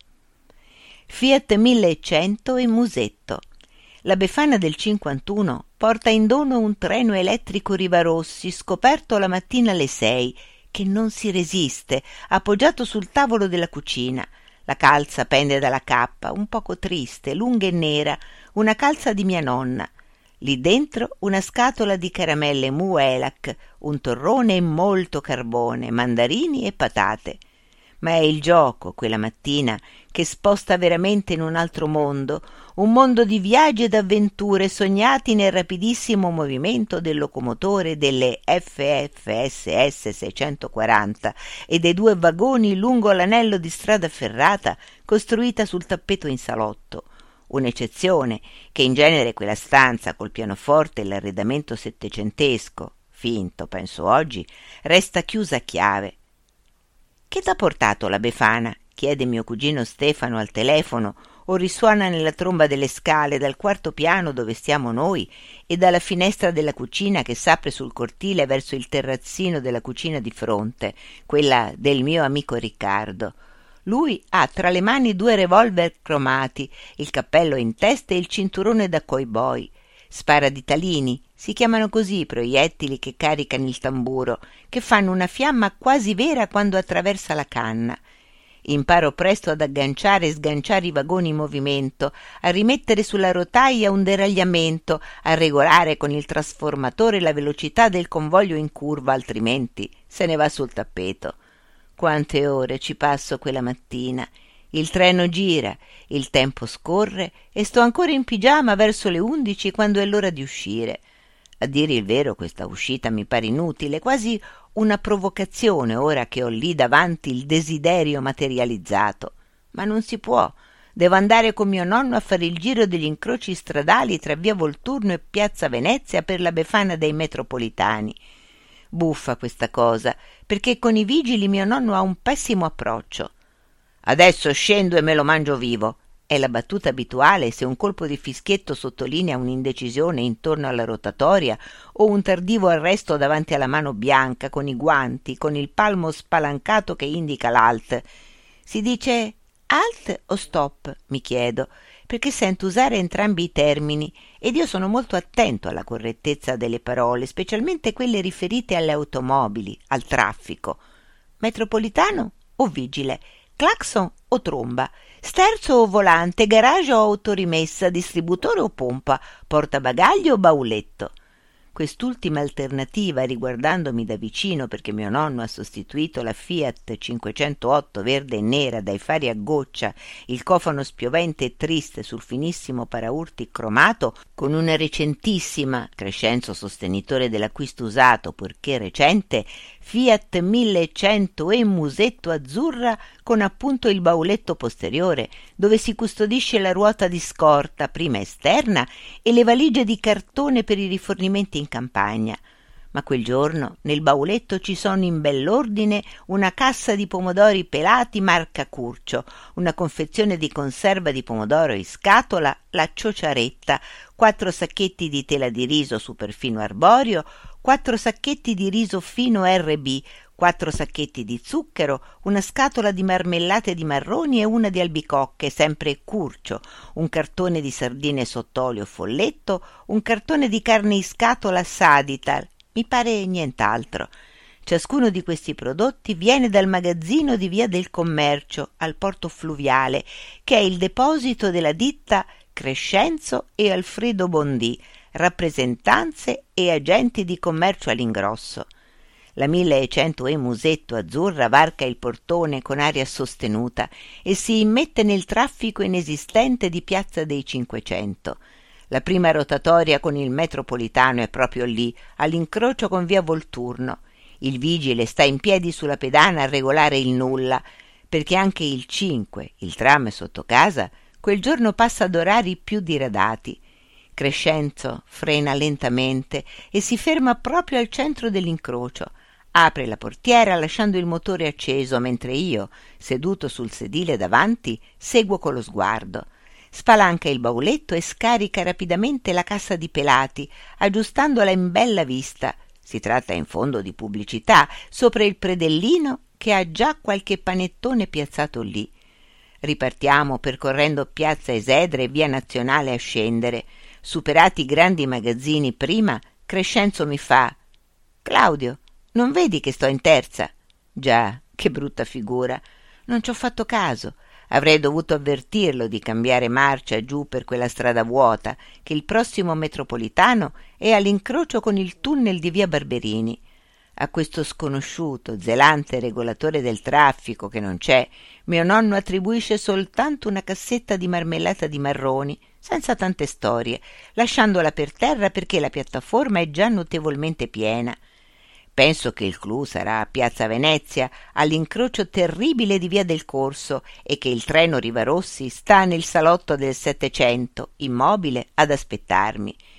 Fiat 1100 e musetto. La Befana del 51 porta in dono un treno elettrico Rivarossi scoperto la mattina alle 6, che non si resiste, appoggiato sul tavolo della cucina. La calza pende dalla cappa, un poco triste, lunga e nera, una calza di mia nonna. Lì dentro una scatola di caramelle Muelac, un torrone e molto carbone, mandarini e patate. Ma è il gioco, quella mattina, che sposta veramente in un altro mondo, un mondo di viaggi ed avventure sognati nel rapidissimo movimento del locomotore delle FFSS 640 e dei 2 vagoni lungo l'anello di strada ferrata costruita sul tappeto in salotto. Un'eccezione che in genere quella stanza col pianoforte e l'arredamento settecentesco, finto penso oggi, resta chiusa a chiave. «Che t'ha portato la Befana?» chiede mio cugino Stefano al telefono o risuona nella tromba delle scale dal quarto piano dove stiamo noi e dalla finestra della cucina che s'apre sul cortile verso il terrazzino della cucina di fronte, quella del mio amico Riccardo. Lui ha tra le mani 2 revolver cromati, il cappello in testa e il cinturone da cowboy. Sparaditalini, si chiamano così i proiettili che caricano il tamburo, che fanno una fiamma quasi vera quando attraversa la canna. Imparo presto ad agganciare e sganciare i vagoni in movimento, a rimettere sulla rotaia un deragliamento, a regolare con il trasformatore la velocità del convoglio in curva, altrimenti se ne va sul tappeto. Quante ore ci passo quella mattina. Il treno gira, il tempo scorre e sto ancora in pigiama verso le 11 quando è l'ora di uscire. A dire il vero, questa uscita mi pare inutile, quasi una provocazione ora che ho lì davanti il desiderio materializzato. Ma non si può. Devo andare con mio nonno a fare il giro degli incroci stradali tra via Volturno e piazza Venezia per la Befana dei metropolitani. Buffa questa cosa, perché con i vigili mio nonno ha un pessimo approccio. «Adesso scendo e me lo mangio vivo», è la battuta abituale se un colpo di fischietto sottolinea un'indecisione intorno alla rotatoria o un tardivo arresto davanti alla mano bianca con i guanti, con il palmo spalancato che indica l'alt. Si dice alt o stop, mi chiedo, perché sento usare entrambi i termini ed io sono molto attento alla correttezza delle parole, specialmente quelle riferite alle automobili, al traffico. Metropolitano o vigile? Clacson o tromba? Sterzo o volante? Garage o autorimessa? Distributore o pompa? Portabagagli o bauletto? Quest'ultima alternativa, riguardandomi da vicino perché mio nonno ha sostituito la Fiat 508 verde e nera dai fari a goccia, il cofano spiovente e triste sul finissimo paraurti cromato, con una recentissima, Crescenzo sostenitore dell'acquisto usato purché recente, Fiat 1100 e musetto azzurra con appunto il bauletto posteriore, dove si custodisce la ruota di scorta, prima esterna, e le valigie di cartone per i rifornimenti in campagna. Ma quel giorno nel bauletto ci sono in bell'ordine una cassa di pomodori pelati marca Curcio, una confezione di conserva di pomodoro in scatola, la ciociaretta, 4 sacchetti di tela di riso super fino arborio, 4 sacchetti di riso fino RB, 4 sacchetti di zucchero, una scatola di marmellate di marroni e una di albicocche, sempre Curcio, un cartone di sardine sott'olio folletto, un cartone di carne in scatola Sadital, mi pare nient'altro. Ciascuno di questi prodotti viene dal magazzino di Via del Commercio al porto fluviale, che è il deposito della ditta Crescenzo e Alfredo Bondì, rappresentanze e agenti di commercio all'ingrosso. La 1100 e musetto azzurra varca il portone con aria sostenuta e si immette nel traffico inesistente di piazza dei 500. La prima rotatoria con il metropolitano è proprio lì, all'incrocio con via Volturno. Il vigile sta in piedi sulla pedana a regolare il nulla, perché anche il 5, il tram sotto casa, quel giorno passa ad orari più diradati. Crescenzo frena lentamente e si ferma proprio al centro dell'incrocio. Apre la portiera lasciando il motore acceso, mentre io, seduto sul sedile davanti, seguo con lo sguardo. Spalanca il bauletto e scarica rapidamente la cassa di pelati, aggiustandola in bella vista. Si tratta in fondo di pubblicità, sopra il predellino che ha già qualche panettone piazzato lì. Ripartiamo percorrendo piazza Esedre e via Nazionale a scendere. Superati i grandi magazzini prima, Crescenzo mi fa: «Claudio, non vedi che sto in terza?» «Già, che brutta figura. Non ci ho fatto caso. Avrei dovuto avvertirlo di cambiare marcia giù per quella strada vuota, che il prossimo metropolitano è all'incrocio con il tunnel di via Barberini. A questo sconosciuto, zelante regolatore del traffico che non c'è, mio nonno attribuisce soltanto una cassetta di marmellata di marroni, senza tante storie, lasciandola per terra perché la piattaforma è già notevolmente piena. Penso che il clou sarà a piazza Venezia, all'incrocio terribile di via del Corso, e che il treno Rivarossi sta nel salotto del 700, immobile ad aspettarmi.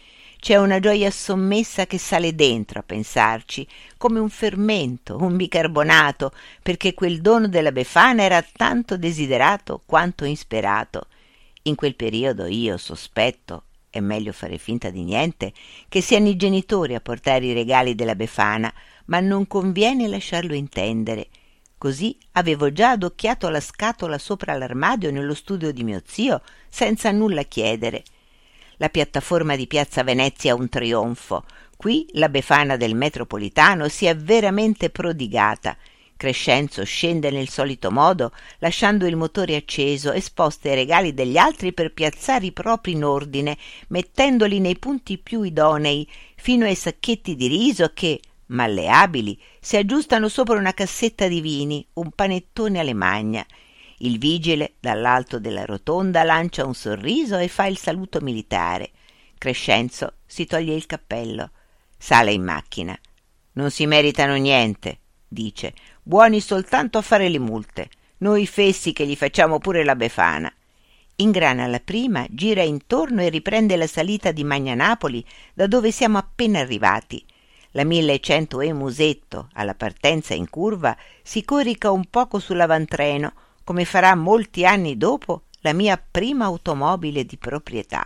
C'è una gioia sommessa che sale dentro a pensarci, come un fermento, un bicarbonato, perché quel dono della Befana era tanto desiderato quanto insperato. In quel periodo io sospetto, è meglio fare finta di niente, che siano i genitori a portare i regali della Befana, ma non conviene lasciarlo intendere. Così avevo già adocchiato la scatola sopra l'armadio nello studio di mio zio, senza nulla chiedere. La piattaforma di Piazza Venezia è un trionfo. Qui la Befana del metropolitano si è veramente prodigata. Crescenzo scende nel solito modo, lasciando il motore acceso, esposte ai regali degli altri per piazzare i propri in ordine, mettendoli nei punti più idonei, fino ai sacchetti di riso che, malleabili, si aggiustano sopra una cassetta di vini, un panettone alle magna. Il vigile, dall'alto della rotonda, lancia un sorriso e fa il saluto militare. Crescenzo si toglie il cappello. Sale in macchina. «Non si meritano niente», dice, «buoni soltanto a fare le multe. Noi fessi che gli facciamo pure la Befana». Ingrana la prima, gira intorno e riprende la salita di Magnanapoli, da dove siamo appena arrivati. La 1100 e Musetto, alla partenza in curva, si corica un poco sull'avantreno, come farà molti anni dopo la mia prima automobile di proprietà.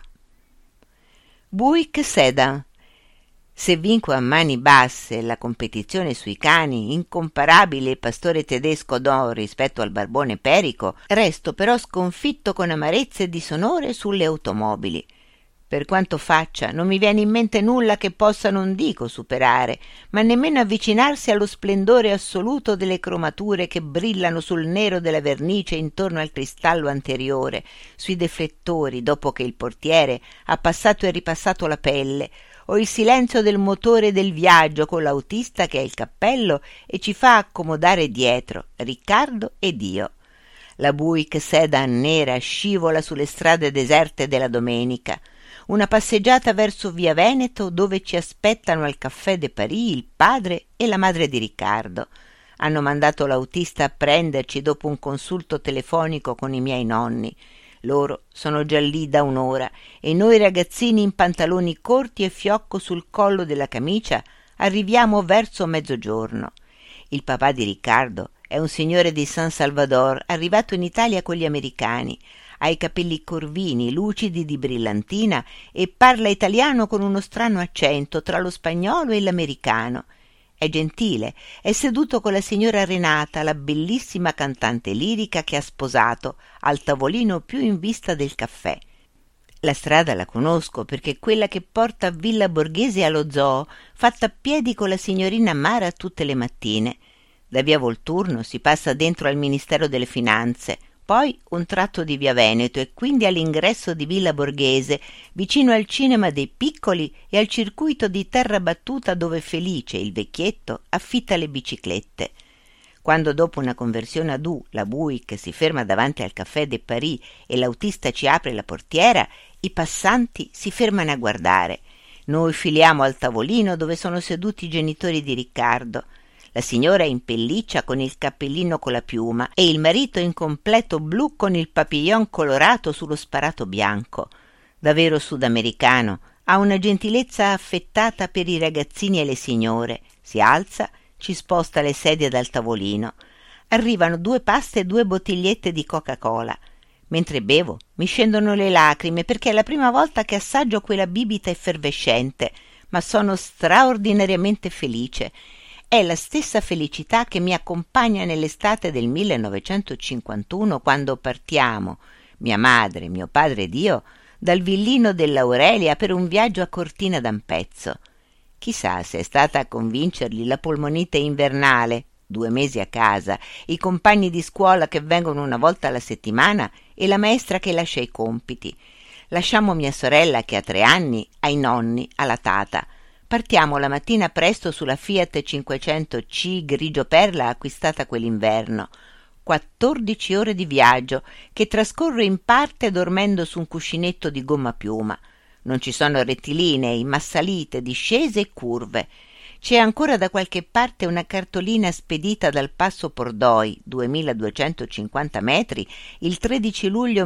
Buick Sedan. Se vinco a mani basse la competizione sui cani, incomparabile il pastore tedesco Don rispetto al barbone Perico, resto però sconfitto con amarezza e disonore sulle automobili. Per quanto faccia, non mi viene in mente nulla che possa, non dico superare, ma nemmeno avvicinarsi allo splendore assoluto delle cromature che brillano sul nero della vernice intorno al cristallo anteriore, sui deflettori dopo che il portiere ha passato e ripassato la pelle, o il silenzio del motore del viaggio con l'autista che ha il cappello e ci fa accomodare dietro, Riccardo ed io. La Buick Sedan nera scivola sulle strade deserte della domenica. Una passeggiata verso via Veneto, dove ci aspettano al Café de Paris il padre e la madre di Riccardo. Hanno mandato l'autista a prenderci dopo un consulto telefonico con i miei nonni. Loro sono già lì da un'ora e noi ragazzini in pantaloni corti e fiocco sul collo della camicia arriviamo verso mezzogiorno. Il papà di Riccardo è un signore di San Salvador arrivato in Italia con gli americani. Ha i capelli corvini, lucidi di brillantina e parla italiano con uno strano accento tra lo spagnolo e l'americano. È gentile, è seduto con la signora Renata, la bellissima cantante lirica che ha sposato, al tavolino più in vista del caffè. La strada la conosco perché è quella che porta a Villa Borghese allo zoo, fatta a piedi con la signorina Mara tutte le mattine. Da via Volturno si passa dentro al Ministero delle Finanze, poi un tratto di via Veneto e quindi all'ingresso di Villa Borghese, vicino al cinema dei piccoli e al circuito di terra battuta dove Felice, il vecchietto, affitta le biciclette. Quando dopo una conversione ad U la Buick si ferma davanti al Café de Paris e l'autista ci apre la portiera, i passanti si fermano a guardare. Noi filiamo al tavolino dove sono seduti i genitori di Riccardo. La signora è in pelliccia con il cappellino con la piuma e il marito in completo blu con il papillon colorato sullo sparato bianco. Davvero sudamericano, ha una gentilezza affettata per i ragazzini e le signore. Si alza, ci sposta le sedie dal tavolino. Arrivano 2 paste e 2 bottigliette di Coca-Cola. Mentre bevo mi scendono le lacrime perché è la prima volta che assaggio quella bibita effervescente, ma sono straordinariamente felice. È la stessa felicità che mi accompagna nell'estate del 1951 quando partiamo, mia madre, mio padre ed io, dal villino dell'Aurelia per un viaggio a Cortina d'Ampezzo. Chissà se è stata a convincerli la polmonite invernale, 2 mesi a casa, i compagni di scuola che vengono una volta alla settimana e la maestra che lascia i compiti. Lasciamo mia sorella che ha 3 anni ai nonni, alla tata. Partiamo la mattina presto sulla Fiat 500C grigio perla acquistata quell'inverno. 14 ore di viaggio che trascorro in parte dormendo su un cuscinetto di gomma piuma. Non ci sono rettilinei, ma salite, discese e curve. C'è ancora da qualche parte una cartolina spedita dal Passo Pordoi, 2250 metri, il 13 luglio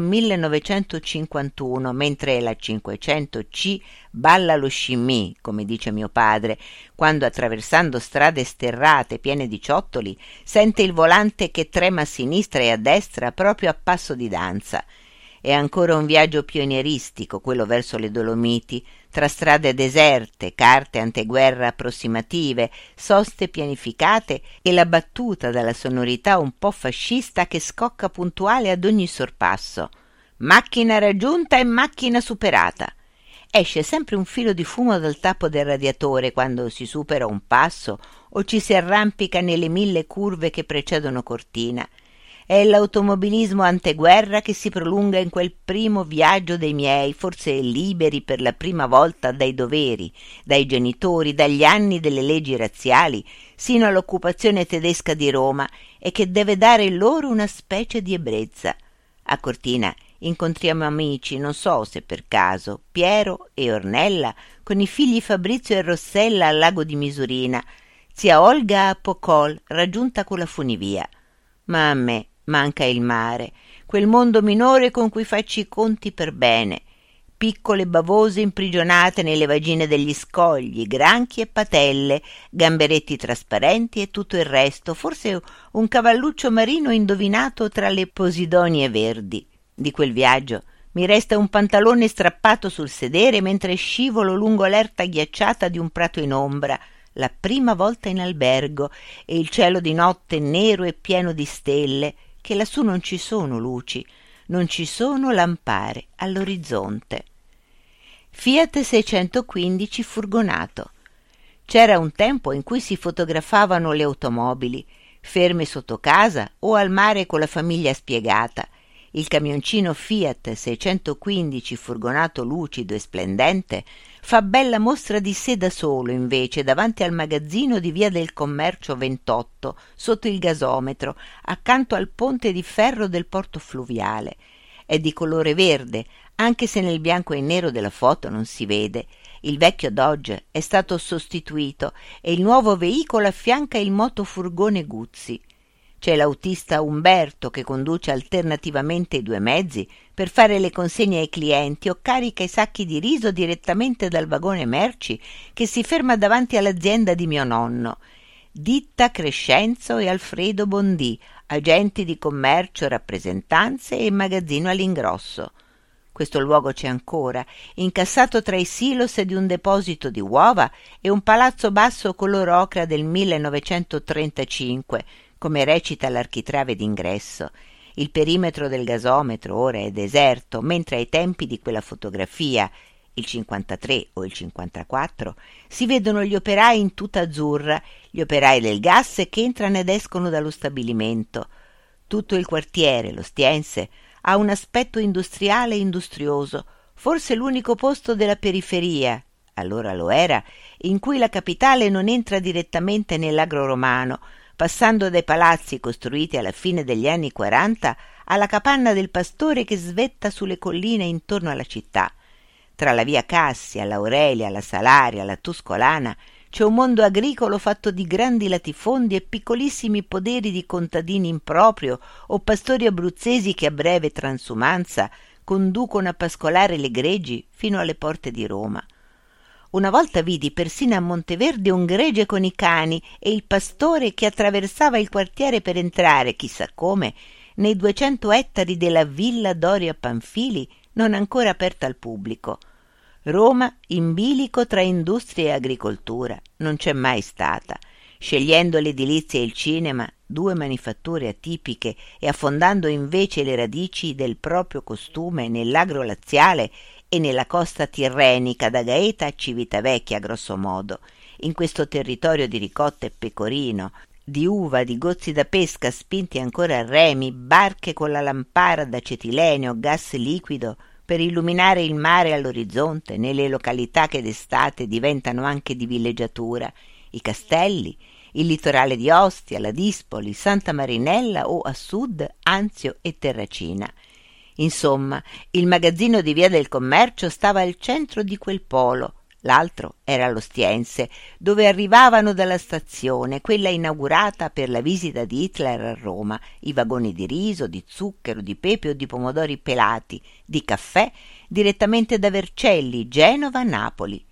1951, mentre la 500C balla lo scimmì, come dice mio padre, quando attraversando strade sterrate piene di ciottoli sente il volante che trema a sinistra e a destra proprio a passo di danza. È ancora un viaggio pionieristico, quello verso le Dolomiti, tra strade deserte, carte anteguerra approssimative, soste pianificate e la battuta dalla sonorità un po' fascista che scocca puntuale ad ogni sorpasso. Macchina raggiunta e macchina superata. Esce sempre un filo di fumo dal tappo del radiatore quando si supera un passo o ci si arrampica nelle 1000 curve che precedono Cortina. È l'automobilismo anteguerra che si prolunga in quel primo viaggio dei miei, forse liberi per la prima volta dai doveri, dai genitori, dagli anni delle leggi razziali, sino all'occupazione tedesca di Roma, e che deve dare loro una specie di ebbrezza. A Cortina incontriamo amici, non so se per caso, Piero e Ornella, con i figli Fabrizio e Rossella al lago di Misurina, zia Olga a Pocol, raggiunta con la funivia. Ma a me manca il mare, quel mondo minore con cui faccio i conti per bene. Piccole bavose imprigionate nelle vagine degli scogli, granchi e patelle, gamberetti trasparenti e tutto il resto, forse un cavalluccio marino indovinato tra le posidonie verdi. Di quel viaggio mi resta un pantalone strappato sul sedere mentre scivolo lungo l'erta ghiacciata di un prato in ombra, la prima volta in albergo, e il cielo di notte nero e pieno di stelle, che lassù non ci sono luci, non ci sono lampare all'orizzonte. Fiat 615 furgonato. C'era un tempo in cui si fotografavano le automobili, ferme sotto casa o al mare con la famiglia spiegata. Il camioncino Fiat 615 furgonato lucido e splendente fa bella mostra di sé da solo, invece, davanti al magazzino di Via del Commercio 28, sotto il gasometro, accanto al ponte di ferro del porto fluviale. È di colore verde, anche se nel bianco e nero della foto non si vede. Il vecchio Dodge è stato sostituito e il nuovo veicolo affianca il motofurgone Guzzi. C'è l'autista Umberto che conduce alternativamente i due mezzi per fare le consegne ai clienti o carica i sacchi di riso direttamente dal vagone merci che si ferma davanti all'azienda di mio nonno. Ditta Crescenzo e Alfredo Bondì, agenti di commercio, rappresentanze e magazzino all'ingrosso. Questo luogo c'è ancora, incassato tra i silos di un deposito di uova e un palazzo basso color ocra del 1935, come recita l'architrave d'ingresso. Il perimetro del gasometro ora è deserto, mentre ai tempi di quella fotografia, il 53 o il 54, si vedono gli operai in tuta azzurra, gli operai del gas che entrano ed escono dallo stabilimento. Tutto il quartiere, l'Ostiense, ha un aspetto industriale e industrioso, forse l'unico posto della periferia, allora lo era, in cui la capitale non entra direttamente nell'agro romano, passando dai palazzi costruiti alla fine degli anni 40 alla capanna del pastore che svetta sulle colline intorno alla città. Tra la via Cassia, l'Aurelia, la Salaria, la Tuscolana c'è un mondo agricolo fatto di grandi latifondi e piccolissimi poderi di contadini in proprio o pastori abruzzesi che a breve transumanza conducono a pascolare le greggi fino alle porte di Roma. Una volta vidi persino a Monteverde un gregge con i cani e il pastore che attraversava il quartiere per entrare, chissà come, nei 200 ettari della Villa Doria Panfili non ancora aperta al pubblico. Roma in bilico tra industria e agricoltura non c'è mai stata. Scegliendo l'edilizia e il cinema, due manifatture atipiche, e affondando invece le radici del proprio costume nell'agro laziale e nella costa tirrenica da Gaeta a Civitavecchia, grosso modo, in questo territorio di ricotta e pecorino, di uva, di gozzi da pesca spinti ancora a remi, barche con la lampara d'acetilene gas liquido per illuminare il mare all'orizzonte nelle località che d'estate diventano anche di villeggiatura, i castelli, il litorale di Ostia, la Dispoli, Santa Marinella o a sud Anzio e Terracina. Insomma, il magazzino di Via del Commercio stava al centro di quel polo, l'altro era l'Ostiense, dove arrivavano dalla stazione, quella inaugurata per la visita di Hitler a Roma, i vagoni di riso, di zucchero, di pepe o di pomodori pelati, di caffè, direttamente da Vercelli, Genova, Napoli.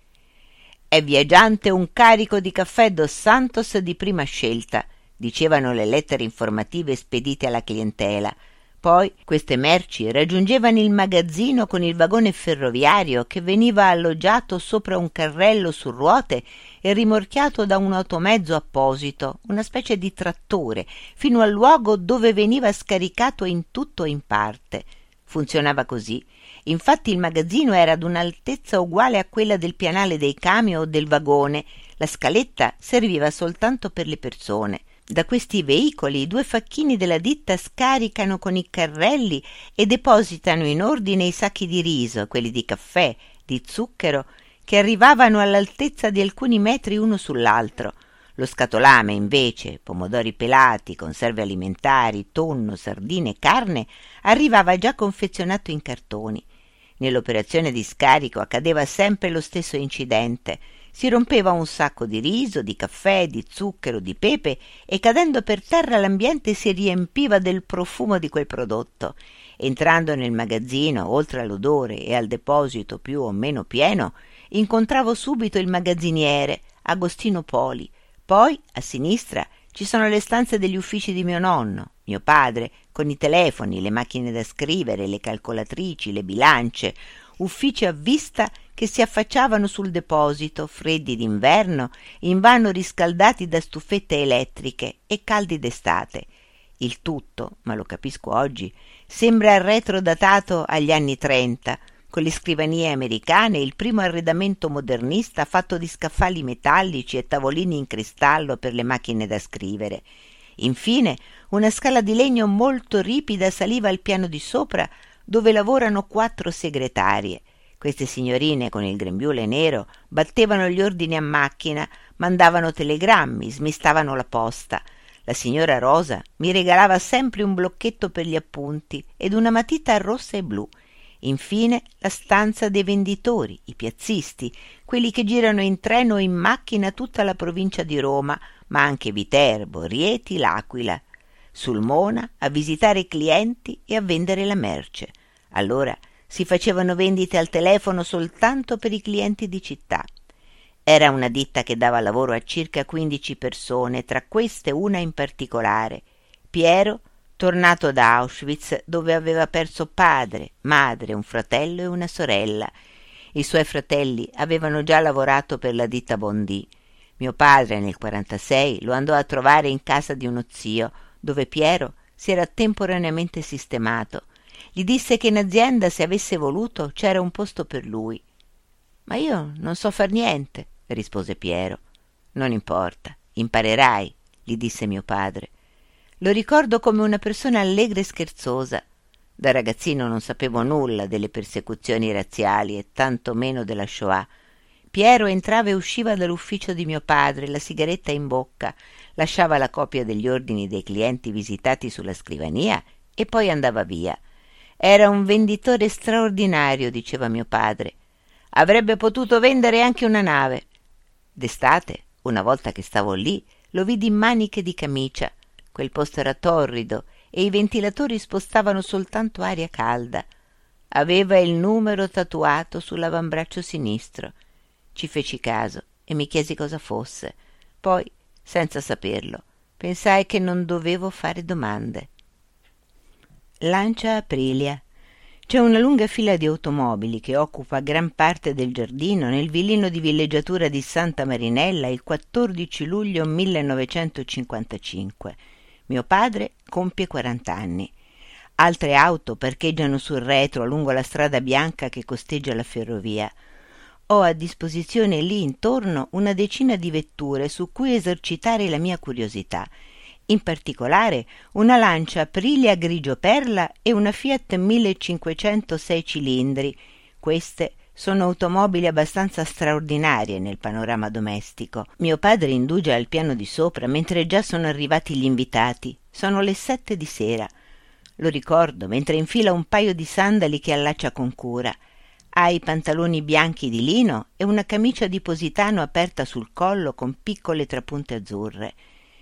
«È viaggiante un carico di caffè Dos Santos di prima scelta», dicevano le lettere informative spedite alla clientela. Poi queste merci raggiungevano il magazzino con il vagone ferroviario che veniva alloggiato sopra un carrello su ruote e rimorchiato da un automezzo apposito, una specie di trattore, fino al luogo dove veniva scaricato in tutto o in parte. Funzionava così. Infatti il magazzino era ad un'altezza uguale a quella del pianale dei camion o del vagone. La scaletta serviva soltanto per le persone. Da questi veicoli i due facchini della ditta scaricano con i carrelli e depositano in ordine i sacchi di riso, quelli di caffè, di zucchero, che arrivavano all'altezza di alcuni metri uno sull'altro. Lo scatolame, invece, pomodori pelati, conserve alimentari, tonno, sardine e carne, arrivava già confezionato in cartoni. Nell'operazione di scarico accadeva sempre lo stesso incidente. Si rompeva un sacco di riso, di caffè, di zucchero, di pepe e cadendo per terra l'ambiente si riempiva del profumo di quel prodotto. Entrando nel magazzino, oltre all'odore e al deposito più o meno pieno, incontravo subito il magazziniere, Agostino Poli. Poi, a sinistra, ci sono le stanze degli uffici di mio nonno, mio padre, con i telefoni, le macchine da scrivere, le calcolatrici, le bilance, uffici a vista che si affacciavano sul deposito, freddi d'inverno, invano riscaldati da stufette elettriche e caldi d'estate. Il tutto, ma lo capisco oggi, sembra retrodatato agli anni 30, con le scrivanie americane e il primo arredamento modernista fatto di scaffali metallici e tavolini in cristallo per le macchine da scrivere. Infine, una scala di legno molto ripida saliva al piano di sopra, dove lavorano 4 segretarie. Queste signorine con il grembiule nero battevano gli ordini a macchina, mandavano telegrammi, smistavano la posta. La signora Rosa mi regalava sempre un blocchetto per gli appunti ed una matita rossa e blu. Infine la stanza dei venditori, i piazzisti, quelli che girano in treno o in macchina tutta la provincia di Roma, ma anche Viterbo, Rieti, L'Aquila, Sulmona, a visitare i clienti e a vendere la merce. Allora si facevano vendite al telefono soltanto per i clienti di città. Era una ditta che dava lavoro a circa 15 persone, tra queste una in particolare, Piero, tornato da Auschwitz, dove aveva perso padre, madre, un fratello e una sorella. I suoi fratelli avevano già lavorato per la ditta Bondì. Mio padre nel 46 lo andò a trovare in casa di uno zio, dove Piero si era temporaneamente sistemato. Gli disse che in azienda, se avesse voluto, c'era un posto per lui. «Ma io non so far niente», rispose Piero. «Non importa, imparerai», gli disse mio padre. Lo ricordo come una persona allegra e scherzosa. Da ragazzino non sapevo nulla delle persecuzioni razziali e tanto meno della Shoah. Piero entrava e usciva dall'ufficio di mio padre, la sigaretta in bocca, lasciava la copia degli ordini dei clienti visitati sulla scrivania e poi andava via. Era un venditore straordinario, diceva mio padre. Avrebbe potuto vendere anche una nave. D'estate, una volta che stavo lì, lo vidi in maniche di camicia. Quel posto era torrido e i ventilatori spostavano soltanto aria calda. Aveva il numero tatuato sull'avambraccio sinistro. Ci feci caso e mi chiesi cosa fosse. Poi, senza saperlo, pensai che non dovevo fare domande. Lancia Aprilia. C'è una lunga fila di automobili che occupa gran parte del giardino nel villino di villeggiatura di Santa Marinella il 14 luglio 1955. Mio padre compie 40 anni. Altre auto parcheggiano sul retro lungo la strada bianca che costeggia la ferrovia. Ho a disposizione lì intorno una decina di vetture su cui esercitare la mia curiosità. In particolare una Lancia Aprilia grigio perla e una Fiat 1500 6 cilindri. Queste sono automobili abbastanza straordinarie nel panorama domestico. Mio padre indugia al piano di sopra mentre già sono arrivati gli invitati. Sono le 7 di sera. Lo ricordo mentre infila un paio di sandali che allaccia con cura. Ha i pantaloni bianchi di lino e una camicia di positano aperta sul collo con piccole trapunte azzurre.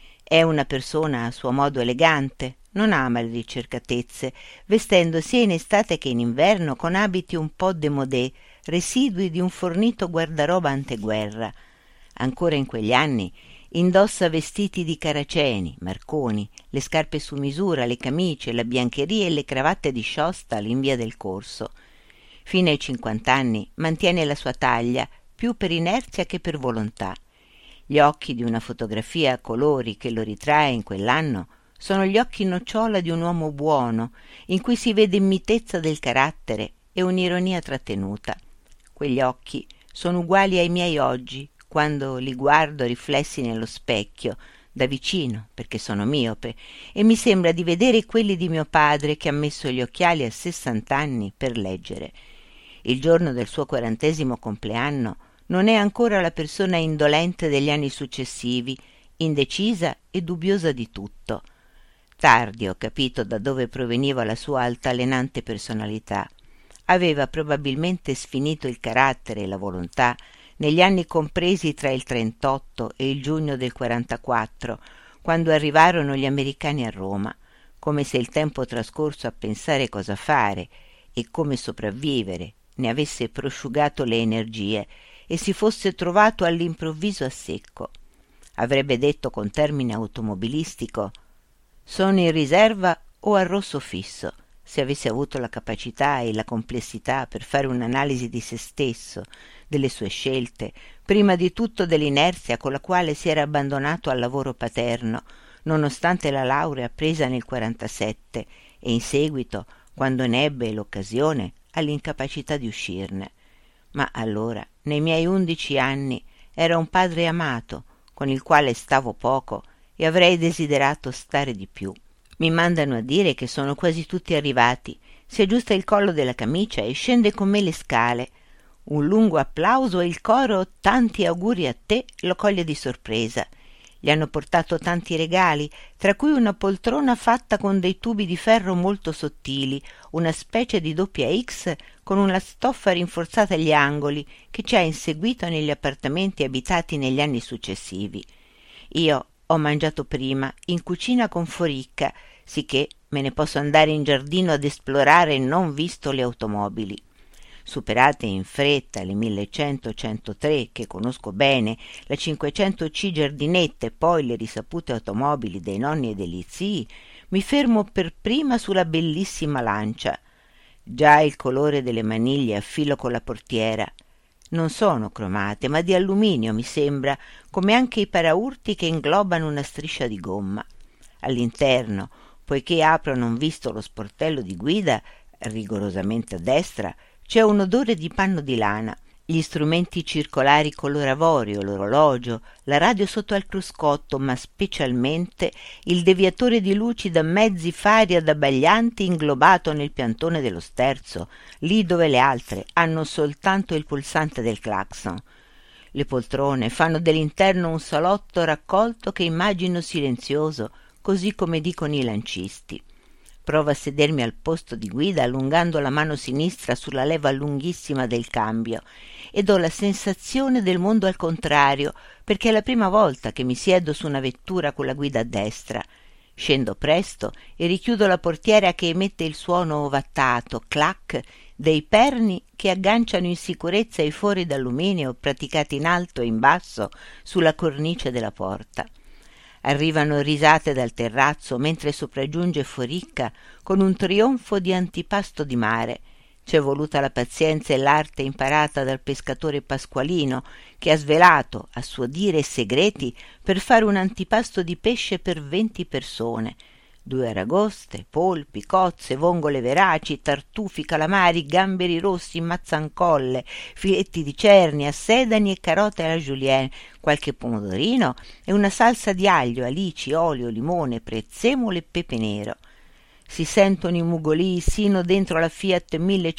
È una persona a suo modo elegante, non ama le ricercatezze, vestendo sia in estate che in inverno con abiti un po' démodé, residui di un fornito guardaroba anteguerra. Ancora in quegli anni indossa vestiti di Caraceni, Marconi, le scarpe su misura, le camicie, la biancheria e le cravatte di Sciostal in via del Corso. Fino ai 50 anni mantiene la sua taglia, più per inerzia che per volontà. Gli occhi di una fotografia a colori che lo ritrae in quell'anno sono gli occhi nocciola di un uomo buono, in cui si vede mitezza del carattere e un'ironia trattenuta. Quegli occhi sono uguali ai miei oggi, quando li guardo riflessi nello specchio, da vicino, perché sono miope, e mi sembra di vedere quelli di mio padre che ha messo gli occhiali a 60 anni per leggere. Il giorno del suo 40° compleanno non è ancora la persona indolente degli anni successivi, indecisa e dubbiosa di tutto. Tardi ho capito da dove proveniva la sua altalenante personalità. Aveva probabilmente sfinito il carattere e la volontà negli anni compresi tra il 38 e il giugno del 44, quando arrivarono gli americani a Roma, come se il tempo trascorso a pensare cosa fare e come sopravvivere ne avesse prosciugato le energie e si fosse trovato all'improvviso a secco. Avrebbe detto con termine automobilistico: «Sono in riserva o a rosso fisso», se avesse avuto la capacità e la complessità per fare un'analisi di se stesso, delle sue scelte, prima di tutto dell'inerzia con la quale si era abbandonato al lavoro paterno, nonostante la laurea presa nel 47 e in seguito, quando ne ebbe l'occasione, all'incapacità di uscirne. Ma allora, nei miei 11 anni, era un padre amato, con il quale stavo poco e avrei desiderato stare di più. Mi mandano a dire che sono quasi tutti arrivati. Si aggiusta il collo della camicia e scende con me le scale. Un lungo applauso e il coro «Tanti auguri a te» lo coglie di sorpresa. Gli hanno portato tanti regali, tra cui una poltrona fatta con dei tubi di ferro molto sottili, una specie di doppia X con una stoffa rinforzata agli angoli, che ci ha inseguito negli appartamenti abitati negli anni successivi. Io ho mangiato prima in cucina con Foricca, sicché me ne posso andare in giardino ad esplorare non visto le automobili. Superate in fretta le 1100-103 che conosco bene, la 500C giardinetta e poi le risapute automobili dei nonni e degli zii, mi fermo per prima sulla bellissima Lancia. Già il colore delle maniglie a filo con la portiera. Non sono cromate, ma di alluminio, mi sembra, come anche i paraurti che inglobano una striscia di gomma. All'interno, poiché apro non visto lo sportello di guida, rigorosamente a destra, c'è un odore di panno di lana, gli strumenti circolari color avorio, l'orologio, la radio sotto al cruscotto, ma specialmente il deviatore di luci da mezzi fari ad abbaglianti inglobato nel piantone dello sterzo, lì dove le altre hanno soltanto il pulsante del clacson. Le poltrone fanno dell'interno un salotto raccolto che immagino silenzioso, così come dicono i lancisti. Provo a sedermi al posto di guida allungando la mano sinistra sulla leva lunghissima del cambio ed ho la sensazione del mondo al contrario, perché è la prima volta che mi siedo su una vettura con la guida a destra. Scendo presto e richiudo la portiera che emette il suono ovattato, clac, dei perni che agganciano in sicurezza i fori d'alluminio praticati in alto e in basso sulla cornice della porta. Arrivano risate dal terrazzo mentre sopraggiunge Foricca con un trionfo di antipasto di mare. C'è voluta la pazienza e l'arte imparata dal pescatore Pasqualino, che ha svelato, a suo dire, segreti per fare un antipasto di pesce per 20 persone. 2 aragoste, polpi, cozze, vongole veraci, tartufi, calamari, gamberi rossi, mazzancolle, filetti di cernia, sedani e carote alla julienne, qualche pomodorino e una salsa di aglio, alici, olio, limone, prezzemolo e pepe nero. Si sentono i mugolii sino dentro la Fiat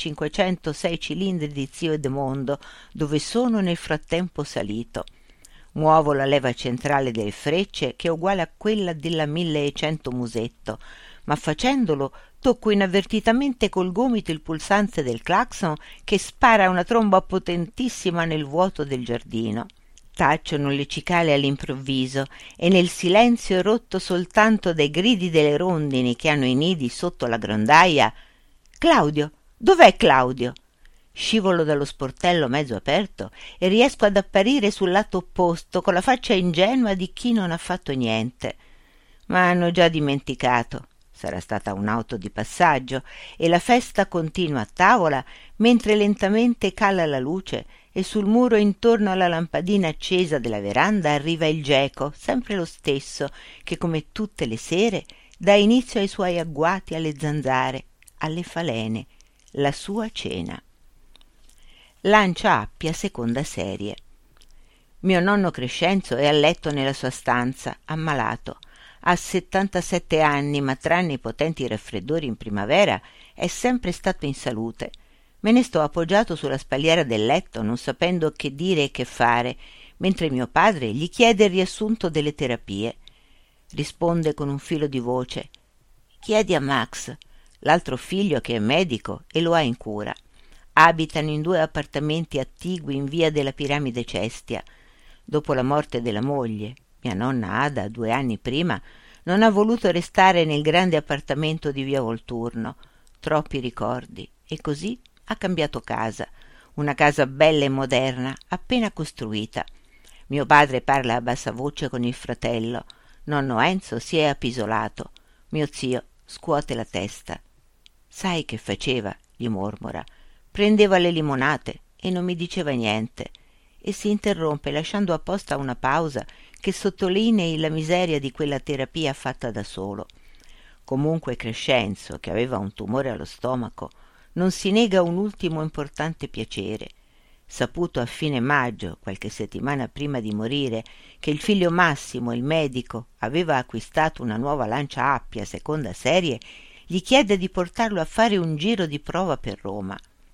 1500 6 cilindri di zio Edmondo, dove sono nel frattempo salito. Muovo la leva centrale delle frecce, che è uguale a quella della 1100 Musetto, ma facendolo tocco inavvertitamente col gomito il pulsante del clacson che spara una tromba potentissima nel vuoto del giardino. Tacciono le cicale all'improvviso e nel silenzio rotto soltanto dai gridi delle rondini che hanno i nidi sotto la grondaia: «Claudio! Dov'è Claudio?» Scivolo dallo sportello mezzo aperto e riesco ad apparire sul lato opposto con la faccia ingenua di chi non ha fatto niente. Ma hanno già dimenticato. Sarà stata un'auto di passaggio e la festa continua a tavola mentre lentamente cala la luce e sul muro intorno alla lampadina accesa della veranda arriva il geco, sempre lo stesso, che come tutte le sere dà inizio ai suoi agguati alle zanzare, alle falene, la sua cena. Lancia Appia, seconda serie. Mio nonno Crescenzo è a letto nella sua stanza, ammalato. Ha 77 anni, ma tranne i potenti raffreddori in primavera è sempre stato in salute. Me ne sto appoggiato sulla spalliera del letto, non sapendo che dire e che fare, mentre mio padre gli chiede il riassunto delle terapie. Risponde con un filo di voce: «Chiedi a Max, l'altro figlio che è medico e lo ha in cura. Abitano in 2 appartamenti attigui in via della Piramide Cestia. Dopo la morte della moglie, mia nonna Ada, 2 anni prima, non ha voluto restare nel grande appartamento di via Volturno. Troppi ricordi, e così ha cambiato casa. Una casa bella e moderna, appena costruita. Mio padre parla a bassa voce con il fratello. Nonno Enzo si è appisolato. Mio zio scuote la testa. Sai che faceva?» gli mormora. «Prendeva le limonate e non mi diceva niente». E si interrompe lasciando apposta una pausa che sottolinei la miseria di quella terapia fatta da solo. Comunque Crescenzo, che aveva un tumore allo stomaco, non si nega un ultimo importante piacere. Saputo a fine maggio, qualche settimana prima di morire, che il figlio Massimo, il medico, aveva acquistato una nuova Lancia Appia seconda serie, gli chiede di portarlo a fare un giro di prova per Roma.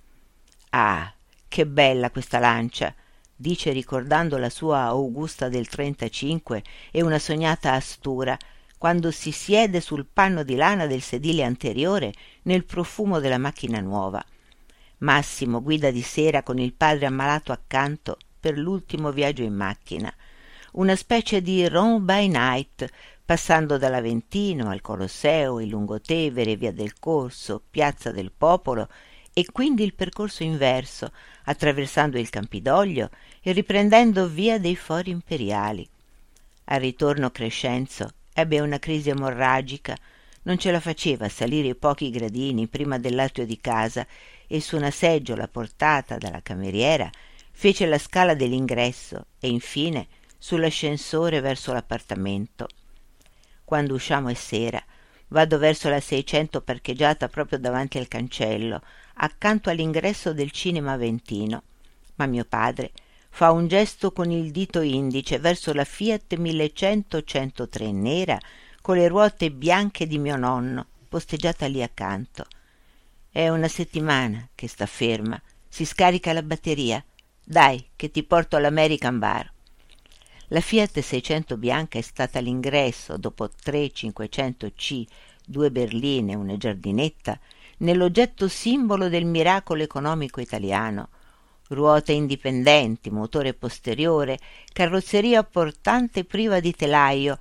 «Ah, che bella questa Lancia!» dice ricordando la sua Augusta del 35 e una sognata Astura, quando si siede sul panno di lana del sedile anteriore nel profumo della macchina nuova. Massimo guida di sera con il padre ammalato accanto per l'ultimo viaggio in macchina, una specie di Round by Night, passando dall'Aventino al Colosseo, il Lungotevere, via del Corso, piazza del Popolo, e quindi il percorso inverso, attraversando il Campidoglio e riprendendo via dei Fori Imperiali. Al ritorno Crescenzo ebbe una crisi emorragica, non ce la faceva a salire i pochi gradini prima dell'atrio di casa e su una seggiola portata dalla cameriera fece la scala dell'ingresso e infine sull'ascensore verso l'appartamento. Quando usciamo è sera. Vado verso la 600 parcheggiata proprio davanti al cancello, accanto all'ingresso del cinema Aventino, ma mio padre fa un gesto con il dito indice verso la Fiat 1100-103 nera con le ruote bianche di mio nonno, posteggiata lì accanto. È una settimana che sta ferma, si scarica la batteria. Dai, che ti porto all'American Bar. La Fiat 600 bianca è stata all'ingresso, dopo 3 500C, 2 berline e una giardinetta, nell'oggetto simbolo del miracolo economico italiano. Ruote indipendenti, motore posteriore, carrozzeria portante priva di telaio,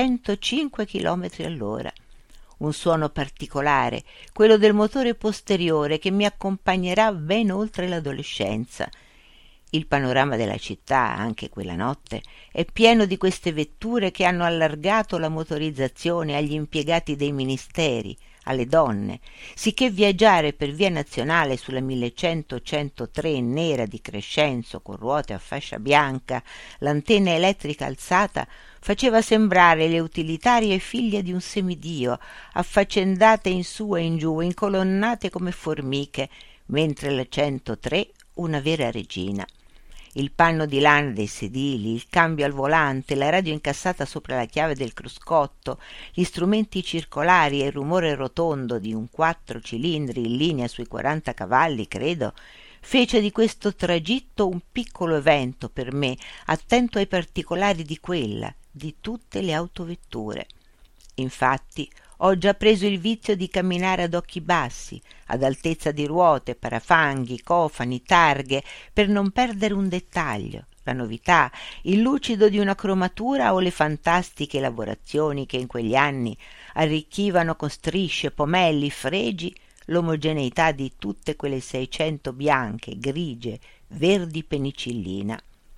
105 km all'ora. Un suono particolare, quello del motore posteriore, che mi accompagnerà ben oltre l'adolescenza. Il panorama della città, anche quella notte, è pieno di queste vetture che hanno allargato la motorizzazione agli impiegati dei ministeri, alle donne, sicché viaggiare per via nazionale sulla 1100-103 nera di Crescenzo con ruote a fascia bianca, l'antenna elettrica alzata, faceva sembrare le utilitarie figlie di un semidio, affaccendate in su e in giù, incolonnate come formiche, mentre la 103 una vera regina. Il panno di lana dei sedili, il cambio al volante, la radio incassata sopra la chiave del cruscotto, gli strumenti circolari e il rumore rotondo di un 4 cilindri in linea sui 40 cavalli, credo, fece di questo tragitto un piccolo evento per me, attento ai particolari di quella, di tutte le autovetture. Infatti, ho già preso il vizio di camminare ad occhi bassi, ad altezza di ruote, parafanghi, cofani, targhe, per non perdere un dettaglio, la novità, il lucido di una cromatura o le fantastiche lavorazioni che in quegli anni arricchivano con strisce, pomelli, fregi l'omogeneità di tutte quelle 600 bianche, grigie, verdi penicillina.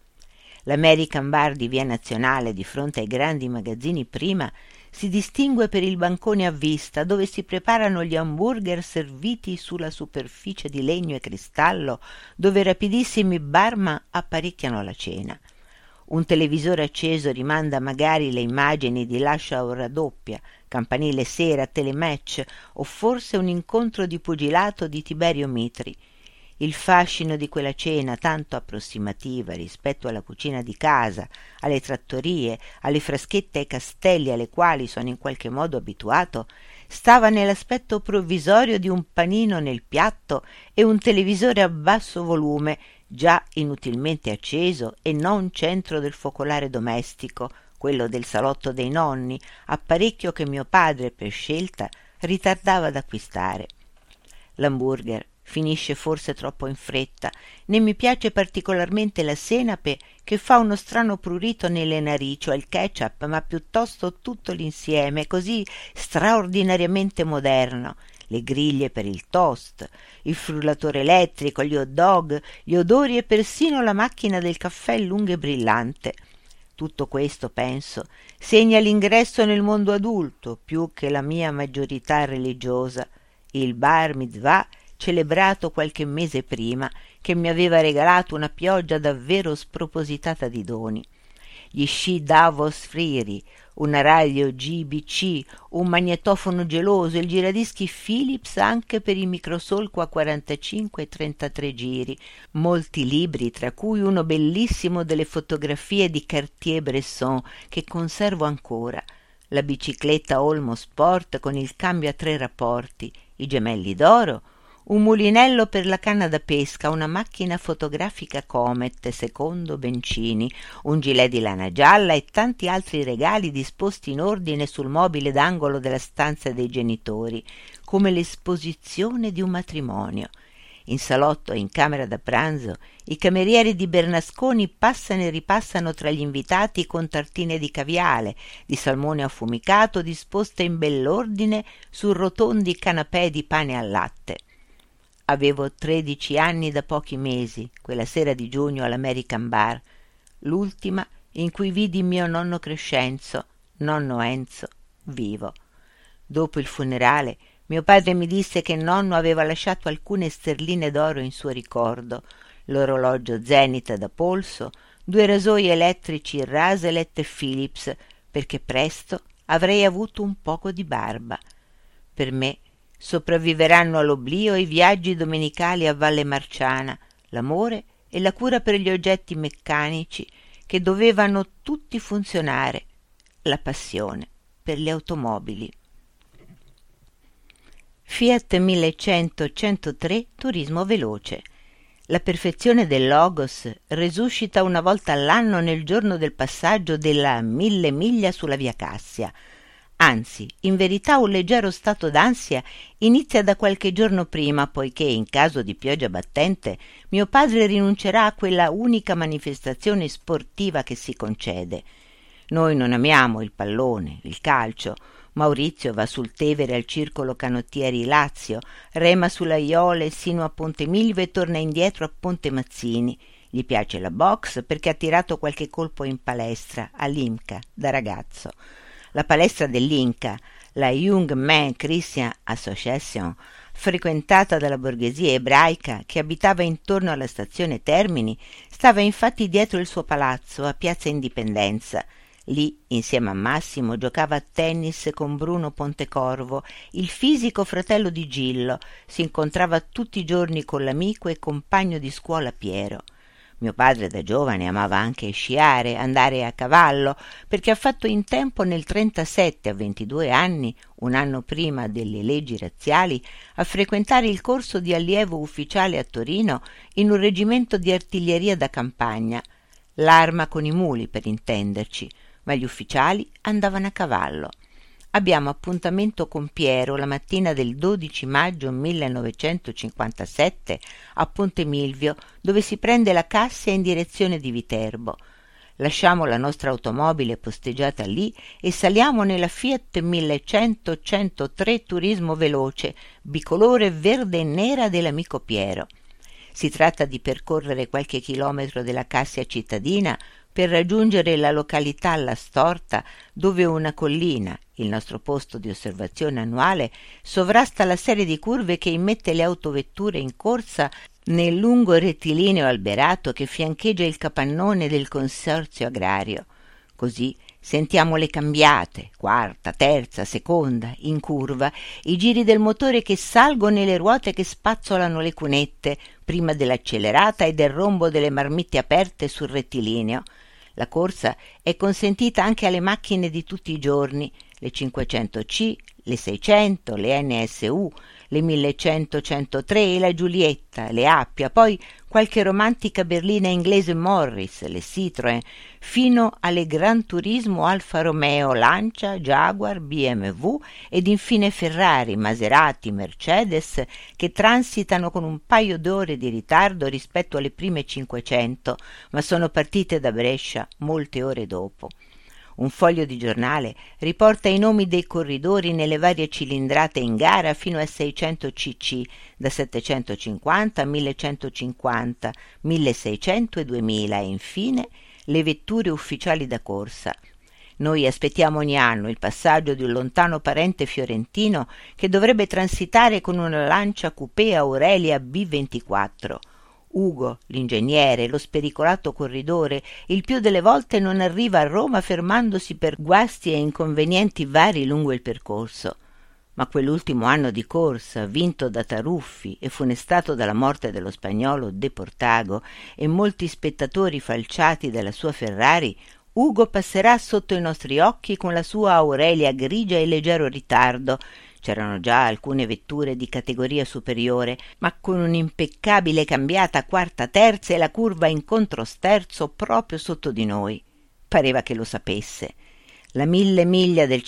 L'American Bar di Via Nazionale, di fronte ai grandi magazzini prima, si distingue per il bancone a vista dove si preparano gli hamburger serviti sulla superficie di legno e cristallo, dove rapidissimi barman apparecchiano la cena. Un televisore acceso rimanda magari le immagini di Lascia a ora doppia, Campanile sera, telematch o forse un incontro di pugilato di Tiberio Mitri. Il fascino di quella cena tanto approssimativa rispetto alla cucina di casa, alle trattorie, alle fraschette e ai castelli alle quali sono in qualche modo abituato, stava nell'aspetto provvisorio di un panino nel piatto e un televisore a basso volume, già inutilmente acceso e non centro del focolare domestico, quello del salotto dei nonni, apparecchio che mio padre, per scelta, ritardava ad acquistare. L'hamburger finisce forse troppo in fretta, né mi piace particolarmente la senape che fa uno strano prurito nelle narici o il ketchup, ma piuttosto tutto l'insieme, così straordinariamente moderno, le griglie per il toast, il frullatore elettrico, gli hot dog, gli odori e persino la macchina del caffè lunga e brillante. Tutto questo, penso, segna l'ingresso nel mondo adulto più che la mia maggiorità religiosa, il bar mitzvah celebrato qualche mese prima, che mi aveva regalato una pioggia davvero spropositata di doni. Gli sci Davos Friri, una radio GBC, un magnetofono geloso, il giradischi Philips anche per i microsolco a 45 e 33 giri, molti libri, tra cui uno bellissimo delle fotografie di Cartier-Bresson che conservo ancora, la bicicletta Olmo Sport con il cambio a 3 rapporti, i gemelli d'oro, un mulinello per la canna da pesca, una macchina fotografica Comet secondo Bencini, un gilet di lana gialla e tanti altri regali disposti in ordine sul mobile d'angolo della stanza dei genitori, come l'esposizione di un matrimonio. In salotto e in camera da pranzo i camerieri di Bernasconi passano e ripassano tra gli invitati con tartine di caviale, di salmone affumicato disposte in bell'ordine su rotondi canapè di pane al latte. Avevo 13 anni da pochi mesi, quella sera di giugno all'American Bar, l'ultima in cui vidi mio nonno Crescenzo, nonno Enzo, vivo. Dopo il funerale, mio padre mi disse che nonno aveva lasciato alcune sterline d'oro in suo ricordo, l'orologio Zenith da polso, 2 rasoi elettrici Raselet e Philips, perché presto avrei avuto un poco di barba. Per me sopravviveranno all'oblio i viaggi domenicali a Valle Marciana, l'amore e la cura per gli oggetti meccanici che dovevano tutti funzionare, la passione per le automobili. Fiat 1100-103 turismo veloce. La perfezione del Logos resuscita una volta all'anno nel giorno del passaggio della 1000 miglia sulla via Cassia. Anzi, in verità un leggero stato d'ansia inizia da qualche giorno prima, poiché in caso di pioggia battente mio padre rinuncerà a quella unica manifestazione sportiva che si concede. Noi non amiamo il pallone, il calcio. Maurizio va sul Tevere al Circolo Canottieri Lazio, rema sulla Iole sino a Ponte Milvio e torna indietro a Ponte Mazzini. Gli piace la box perché ha tirato qualche colpo in palestra, all'IMCA, da ragazzo. La palestra dell'Inca, la Young Men Christian Association, frequentata dalla borghesia ebraica che abitava intorno alla stazione Termini, stava infatti dietro il suo palazzo, a Piazza Indipendenza. Lì, insieme a Massimo, giocava a tennis con Bruno Pontecorvo, il fisico fratello di Gillo. Si incontrava tutti i giorni con l'amico e compagno di scuola Piero. Mio padre da giovane amava anche sciare, andare a cavallo, perché ha fatto in tempo nel 37, a 22 anni, un anno prima delle leggi razziali, a frequentare il corso di allievo ufficiale a Torino in un reggimento di artiglieria da campagna. L'arma con i muli, per intenderci, ma gli ufficiali andavano a cavallo. abbiamo appuntamento con Piero la mattina del 12 maggio 1957 a Ponte Milvio, dove si prende la Cassia in direzione di Viterbo. Lasciamo la nostra automobile posteggiata lì e saliamo nella Fiat 1100 103 Turismo Veloce, bicolore verde e nera dell'amico Piero. Si tratta di percorrere qualche chilometro della Cassia cittadina per raggiungere la località La Storta, dove una collina, il nostro posto di osservazione annuale, sovrasta la serie di curve che immette le autovetture in corsa nel lungo rettilineo alberato che fiancheggia il capannone del consorzio agrario. Così sentiamo le cambiate, quarta, terza, seconda, in curva, i giri del motore che salgono e le ruote che spazzolano le cunette, prima dell'accelerata e del rombo delle marmitte aperte sul rettilineo. La corsa è consentita anche alle macchine di tutti i giorni, le 500C, le 600, le NSU, le 1100 103 e la Giulietta, le Appia, poi qualche romantica berlina inglese Morris, le Citroën, fino alle Gran Turismo Alfa Romeo, Lancia, Jaguar, BMW ed infine Ferrari, Maserati, Mercedes, che transitano con un paio d'ore di ritardo rispetto alle prime 500, ma sono partite da Brescia molte ore dopo. Un foglio di giornale riporta i nomi dei corridori nelle varie cilindrate in gara fino a 600 cc, da 750 a 1150, 1600 e 2000 e infine le vetture ufficiali da corsa. Noi aspettiamo ogni anno il passaggio di un lontano parente fiorentino che dovrebbe transitare con una Lancia Coupé Aurelia B24. Ugo, l'ingegnere, lo spericolato corridore, il più delle volte non arriva a Roma fermandosi per guasti e inconvenienti vari lungo il percorso. Ma quell'ultimo anno di corsa, vinto da Taruffi e funestato dalla morte dello spagnolo De Portago e molti spettatori falciati dalla sua Ferrari, Ugo passerà sotto i nostri occhi con la sua Aurelia grigia e leggero ritardo. C'erano già alcune vetture di categoria superiore, ma con un'impeccabile cambiata quarta terza e la curva in controsterzo proprio sotto di noi. Pareva che lo sapesse. La 1000 miglia del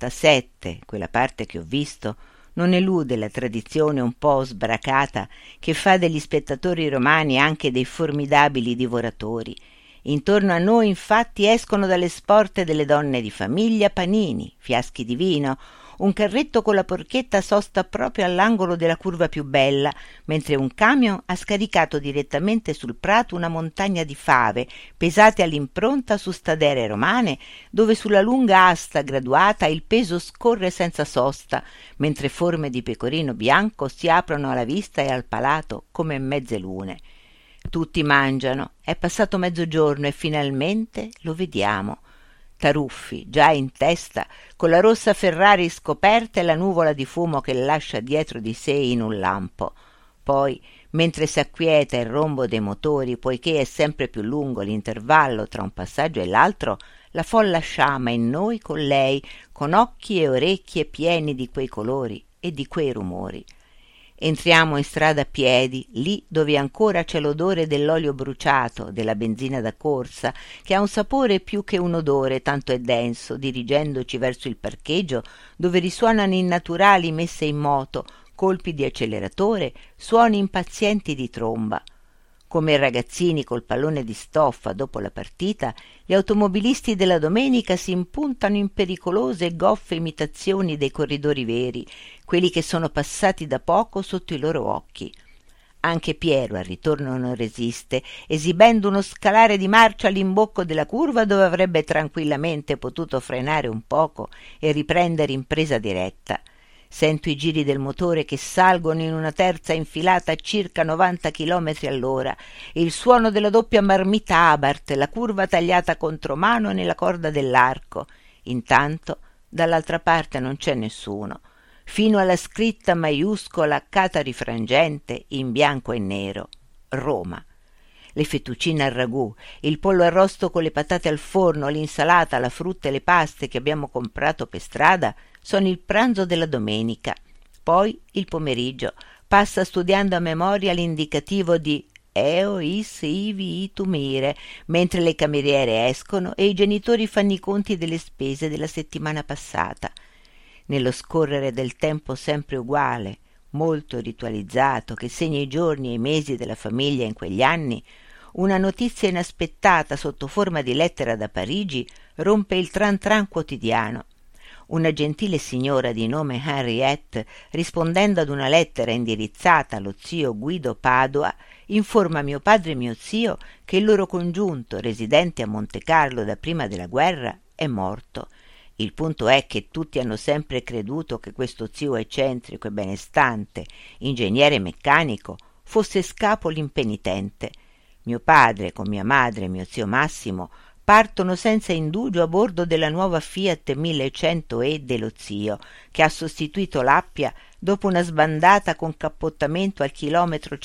57, quella parte che ho visto, non elude la tradizione un po' sbracata che fa degli spettatori romani anche dei formidabili divoratori. Intorno a noi infatti escono dalle sporte delle donne di famiglia panini, fiaschi di vino. Un carretto con la porchetta sosta proprio all'angolo della curva più bella, mentre un camion ha scaricato direttamente sul prato una montagna di fave, pesate all'impronta su stadere romane, dove sulla lunga asta graduata il peso scorre senza sosta, mentre forme di pecorino bianco si aprono alla vista e al palato come mezze lune. Tutti mangiano, è passato mezzogiorno e finalmente lo vediamo. Taruffi, già in testa, con la rossa Ferrari scoperta e la nuvola di fumo che lascia dietro di sé in un lampo. Poi, mentre si acquieta il rombo dei motori, poiché è sempre più lungo l'intervallo tra un passaggio e l'altro, la folla sciama e noi con lei, con occhi e orecchie pieni di quei colori e di quei rumori. Entriamo in strada a piedi, lì dove ancora c'è l'odore dell'olio bruciato, della benzina da corsa, che ha un sapore più che un odore, tanto è denso, dirigendoci verso il parcheggio, dove risuonano innaturali messe in moto, colpi di acceleratore, suoni impazienti di tromba. Come i ragazzini col pallone di stoffa dopo la partita, gli automobilisti della domenica si impuntano in pericolose e goffe imitazioni dei corridori veri, quelli che sono passati da poco sotto i loro occhi. Anche Piero al ritorno non resiste, esibendo uno scalare di marcia all'imbocco della curva dove avrebbe tranquillamente potuto frenare un poco e riprendere in presa diretta. Sento i giri del motore che salgono in una terza infilata a circa 90 chilometri all'ora, il suono della doppia marmita Abarth, la curva tagliata contromano nella corda dell'arco. Intanto, dall'altra parte non c'è nessuno, fino alla scritta maiuscola catarifrangente in bianco e nero: Roma. Le fettuccine al ragù, il pollo arrosto con le patate al forno, l'insalata, la frutta e le paste che abbiamo comprato per strada sono il pranzo della domenica. Poi il pomeriggio passa studiando a memoria l'indicativo di eo is ivi itumire, mentre le cameriere escono e i genitori fanno i conti delle spese della settimana passata. nello scorrere del tempo sempre uguale, molto ritualizzato, che segna i giorni e i mesi della famiglia in quegli anni, una notizia inaspettata sotto forma di lettera da Parigi rompe il tran tran quotidiano. Una gentile signora di nome Henriette, rispondendo ad una lettera indirizzata allo zio Guido Padua, informa mio padre e mio zio che il loro congiunto, residente a Montecarlo da prima della guerra, è morto. Il punto è che tutti hanno sempre creduto che questo zio eccentrico e benestante, ingegnere meccanico, fosse Scapolo impenitente. Mio padre, con mia madre e mio zio Massimo, partono senza indugio a bordo della nuova Fiat 1100E dello zio, che ha sostituito l'Appia dopo una sbandata con cappottamento al chilometro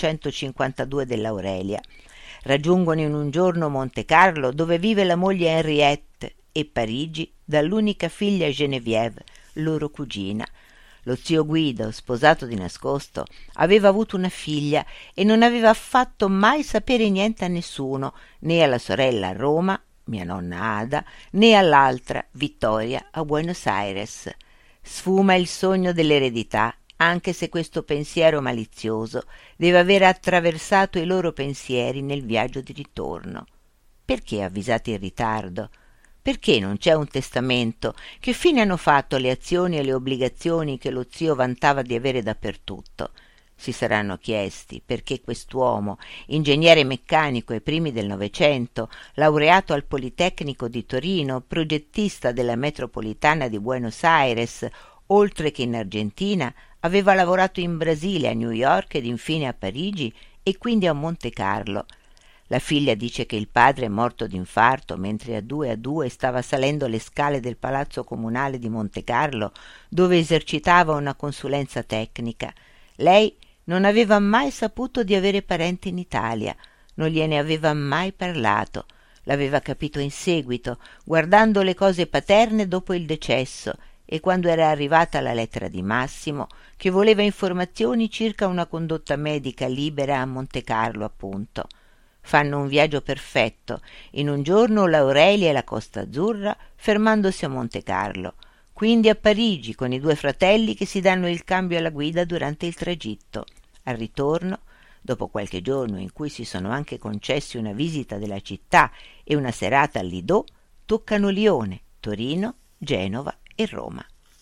152 dell'Aurelia. Raggiungono in un giorno Montecarlo, dove vive la moglie Henriette, e Parigi dall'unica figlia Geneviève, loro cugina. Lo zio Guido, sposato di nascosto, aveva avuto una figlia e non aveva fatto mai sapere niente a nessuno, né alla sorella a Roma, mia nonna Ada, né all'altra, Vittoria, a Buenos Aires. Sfuma il sogno dell'eredità, anche se questo pensiero malizioso deve aver attraversato i loro pensieri nel viaggio di ritorno. Perché avvisati in ritardo? Perché non c'è un testamento? Che fine hanno fatto le azioni e le obbligazioni che lo zio vantava di avere dappertutto? Si saranno chiesti perché quest'uomo, ingegnere meccanico ai primi del Novecento, laureato al Politecnico di Torino, progettista della metropolitana di Buenos Aires, oltre che in Argentina, aveva lavorato in Brasile, a New York ed infine a Parigi e quindi a Montecarlo. La figlia dice che il padre è morto d'infarto mentre a due stava salendo le scale del palazzo comunale di Montecarlo, dove esercitava una consulenza tecnica. Lei non aveva mai saputo di avere parenti in Italia, non gliene aveva mai parlato. L'aveva capito in seguito, guardando le cose paterne dopo il decesso, e quando era arrivata la lettera di Massimo, che voleva informazioni circa una condotta medica libera a Montecarlo, appunto. Fanno un viaggio perfetto, in un giorno l'Aurelia e la Costa Azzurra, fermandosi a Montecarlo, quindi a Parigi con i due fratelli che si danno il cambio alla guida durante il tragitto. Al ritorno, dopo qualche giorno in cui si sono anche concessi una visita della città e una serata al Lido, toccano Lione, Torino, Genova e Roma.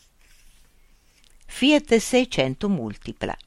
Fiat 600 multipla.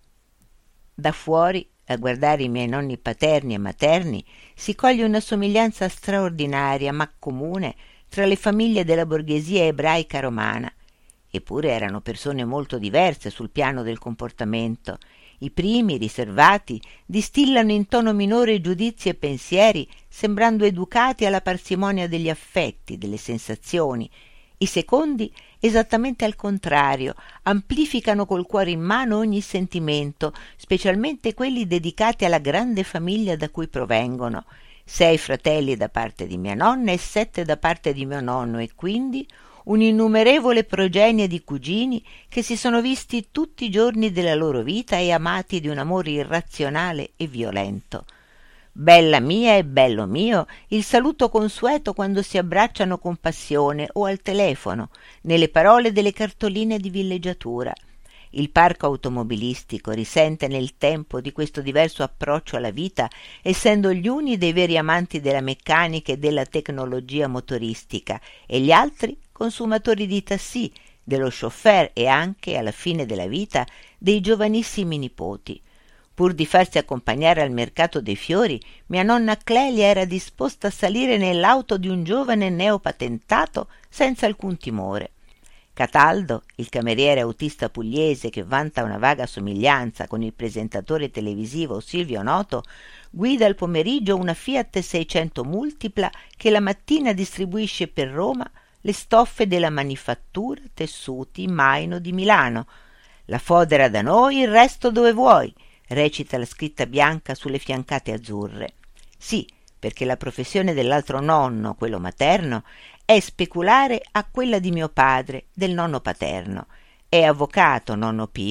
Da fuori, a guardare i miei nonni paterni e materni, si coglie una somiglianza straordinaria ma comune tra le famiglie della borghesia ebraica romana. Eppure erano persone molto diverse sul piano del comportamento. I primi, riservati, distillano in tono minore giudizi e pensieri, sembrando educati alla parsimonia degli affetti, delle sensazioni. I secondi, esattamente al contrario, amplificano col cuore in mano ogni sentimento, specialmente quelli dedicati alla grande famiglia da cui provengono. 6 fratelli da parte di mia nonna e 7 da parte di mio nonno, e quindi un'innumerevole progenie di cugini che si sono visti tutti i giorni della loro vita e amati di un amore irrazionale e violento. Bella mia e bello mio, il saluto consueto quando si abbracciano con passione o al telefono, nelle parole delle cartoline di villeggiatura. Il parco automobilistico risente nel tempo di questo diverso approccio alla vita, essendo gli uni dei veri amanti della meccanica e della tecnologia motoristica e gli altri consumatori di tassì, dello chauffeur e anche, alla fine della vita, dei giovanissimi nipoti. Pur di farsi accompagnare al mercato dei fiori, mia nonna Clelia era disposta a salire nell'auto di un giovane neopatentato senza alcun timore. Cataldo, il cameriere autista pugliese che vanta una vaga somiglianza con il presentatore televisivo Silvio Noto, guida al pomeriggio una Fiat 600 multipla che la mattina distribuisce per Roma le stoffe della manifattura Tessuti Maino di Milano. La fodera da noi, il resto dove vuoi, recita la scritta bianca sulle fiancate azzurre. Sì, perché la professione dell'altro nonno, quello materno, è speculare a quella di mio padre, del nonno paterno. È avvocato nonno Pio,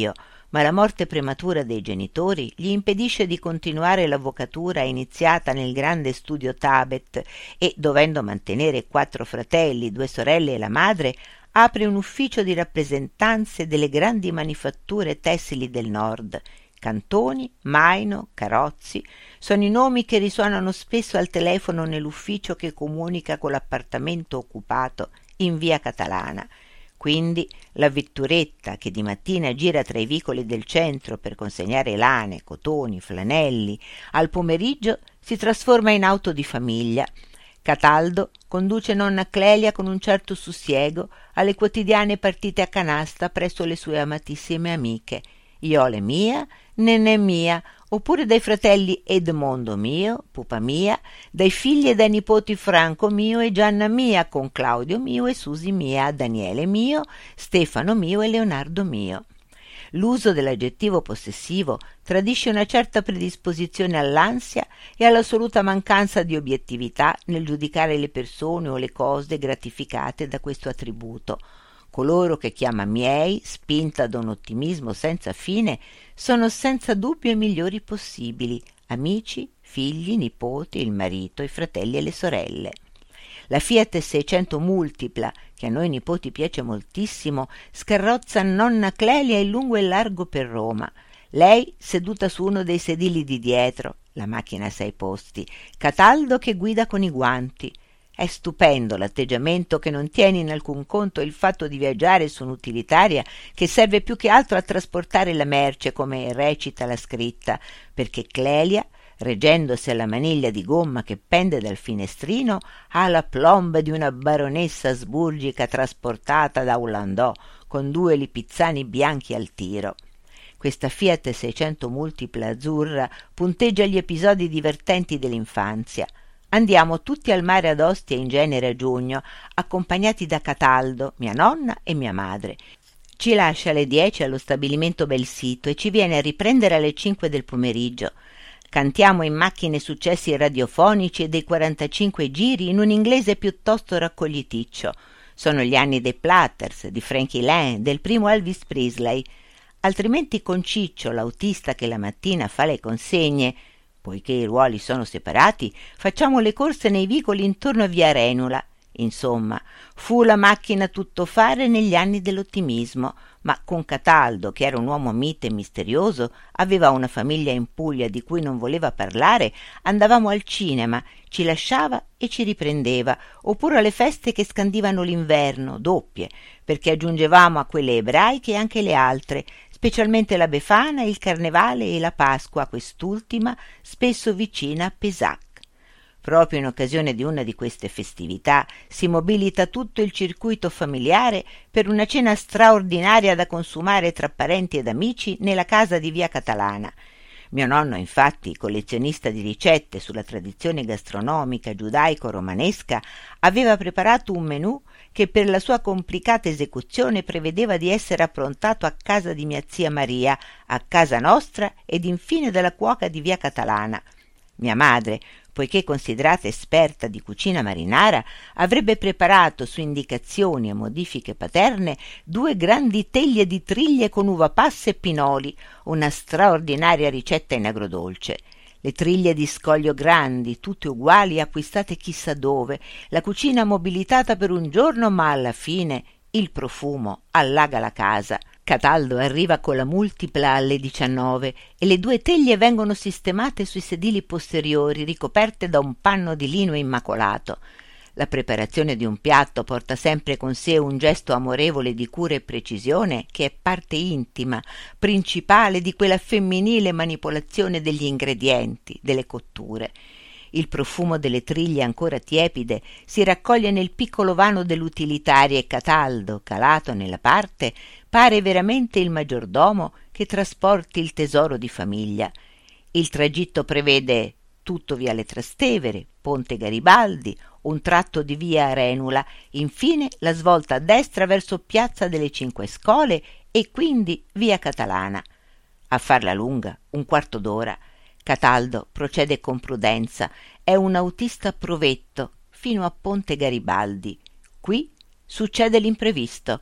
ma la morte prematura dei genitori gli impedisce di continuare l'avvocatura iniziata nel grande studio Tabet e, dovendo mantenere 4 fratelli, 2 sorelle e la madre, apre un ufficio di rappresentanze delle grandi manifatture tessili del nord. Cantoni, Maino, Carozzi sono i nomi che risuonano spesso al telefono nell'ufficio che comunica con l'appartamento occupato in via Catalana. Quindi la vetturetta che di mattina gira tra i vicoli del centro per consegnare lane, cotoni, flanelli, al pomeriggio si trasforma in auto di famiglia. Cataldo conduce nonna Clelia con un certo sussiego alle quotidiane partite a canasta presso le sue amatissime amiche, Iole mia, Nenè mia, oppure dai fratelli Edmondo mio, Pupa mia, dai figli e dai nipoti Franco mio e Gianna mia, con Claudio mio e Susi mia, Daniele mio, Stefano mio e Leonardo mio. L'uso dell'aggettivo possessivo tradisce una certa predisposizione all'ansia e all'assoluta mancanza di obiettività nel giudicare le persone o le cose gratificate da questo attributo. Coloro che chiama miei, spinta da un ottimismo senza fine, sono senza dubbio i migliori possibili: amici, figli, nipoti, il marito, i fratelli e le sorelle. La Fiat 600 multipla, che a noi nipoti piace moltissimo, scarrozza nonna Clelia in lungo e largo per Roma. Lei seduta su uno dei sedili di dietro, la macchina a 6 posti, Cataldo che guida con i guanti. È stupendo l'atteggiamento che non tiene in alcun conto il fatto di viaggiare su un'utilitaria che serve più che altro a trasportare la merce, come recita la scritta, perché Clelia, reggendosi alla maniglia di gomma che pende dal finestrino, ha la plomb di una baronessa asburgica trasportata da un landò con 2 lipizzani bianchi al tiro. Questa Fiat 600 multipla azzurra punteggia gli episodi divertenti dell'infanzia. Andiamo tutti al mare ad Ostia in genere a giugno, accompagnati da Cataldo, mia nonna e mia madre. Ci lascia alle 10 allo stabilimento Belsito e ci viene a riprendere alle 5 del pomeriggio. Cantiamo in macchine successi radiofonici e dei 45 giri in un inglese piuttosto raccogliticcio. Sono gli anni dei Platters, di Frankie Lane, del primo Elvis Presley. Altrimenti con Ciccio, l'autista che la mattina fa le consegne, poiché i ruoli sono separati, facciamo le corse nei vicoli intorno a via Renula. Insomma, fu la macchina tuttofare negli anni dell'ottimismo, ma con Cataldo, che era un uomo mite e misterioso, aveva una famiglia in Puglia di cui non voleva parlare, andavamo al cinema, ci lasciava e ci riprendeva, oppure alle feste che scandivano l'inverno, doppie, perché aggiungevamo a quelle ebraiche anche le altre, specialmente la Befana, il Carnevale e la Pasqua, quest'ultima spesso vicina a Pessac. Proprio in occasione di una di queste festività si mobilita tutto il circuito familiare per una cena straordinaria da consumare tra parenti ed amici nella casa di via Catalana. Mio nonno, infatti, collezionista di ricette sulla tradizione gastronomica giudaico-romanesca, aveva preparato un menù che per la sua complicata esecuzione prevedeva di essere approntato a casa di mia zia Maria, a casa nostra ed infine dalla cuoca di via Catalana. Mia madre, poiché considerata esperta di cucina marinara, avrebbe preparato su indicazioni e modifiche paterne 2 grandi teglie di triglie con uva passa e pinoli, una straordinaria ricetta in agrodolce. Le triglie di scoglio grandi, tutte uguali, acquistate chissà dove, la cucina mobilitata per un giorno, ma alla fine il profumo allaga la casa. Cataldo arriva con la multipla alle 19 e le 2 teglie vengono sistemate sui sedili posteriori, ricoperte da un panno di lino immacolato. La preparazione di un piatto porta sempre con sé un gesto amorevole di cura e precisione che è parte intima, principale di quella femminile manipolazione degli ingredienti, delle cotture. Il profumo delle triglie ancora tiepide si raccoglie nel piccolo vano dell'utilitaria e Cataldo, calato nella parte, pare veramente il maggiordomo che trasporti il tesoro di famiglia. Il tragitto prevede tutto viale Trastevere, Ponte Garibaldi, un tratto di via Renula, infine la svolta a destra verso Piazza delle Cinque Scole e quindi via Catalana. A farla lunga, un quarto d'ora. Cataldo procede con prudenza, è un autista provetto fino a Ponte Garibaldi. Qui succede l'imprevisto.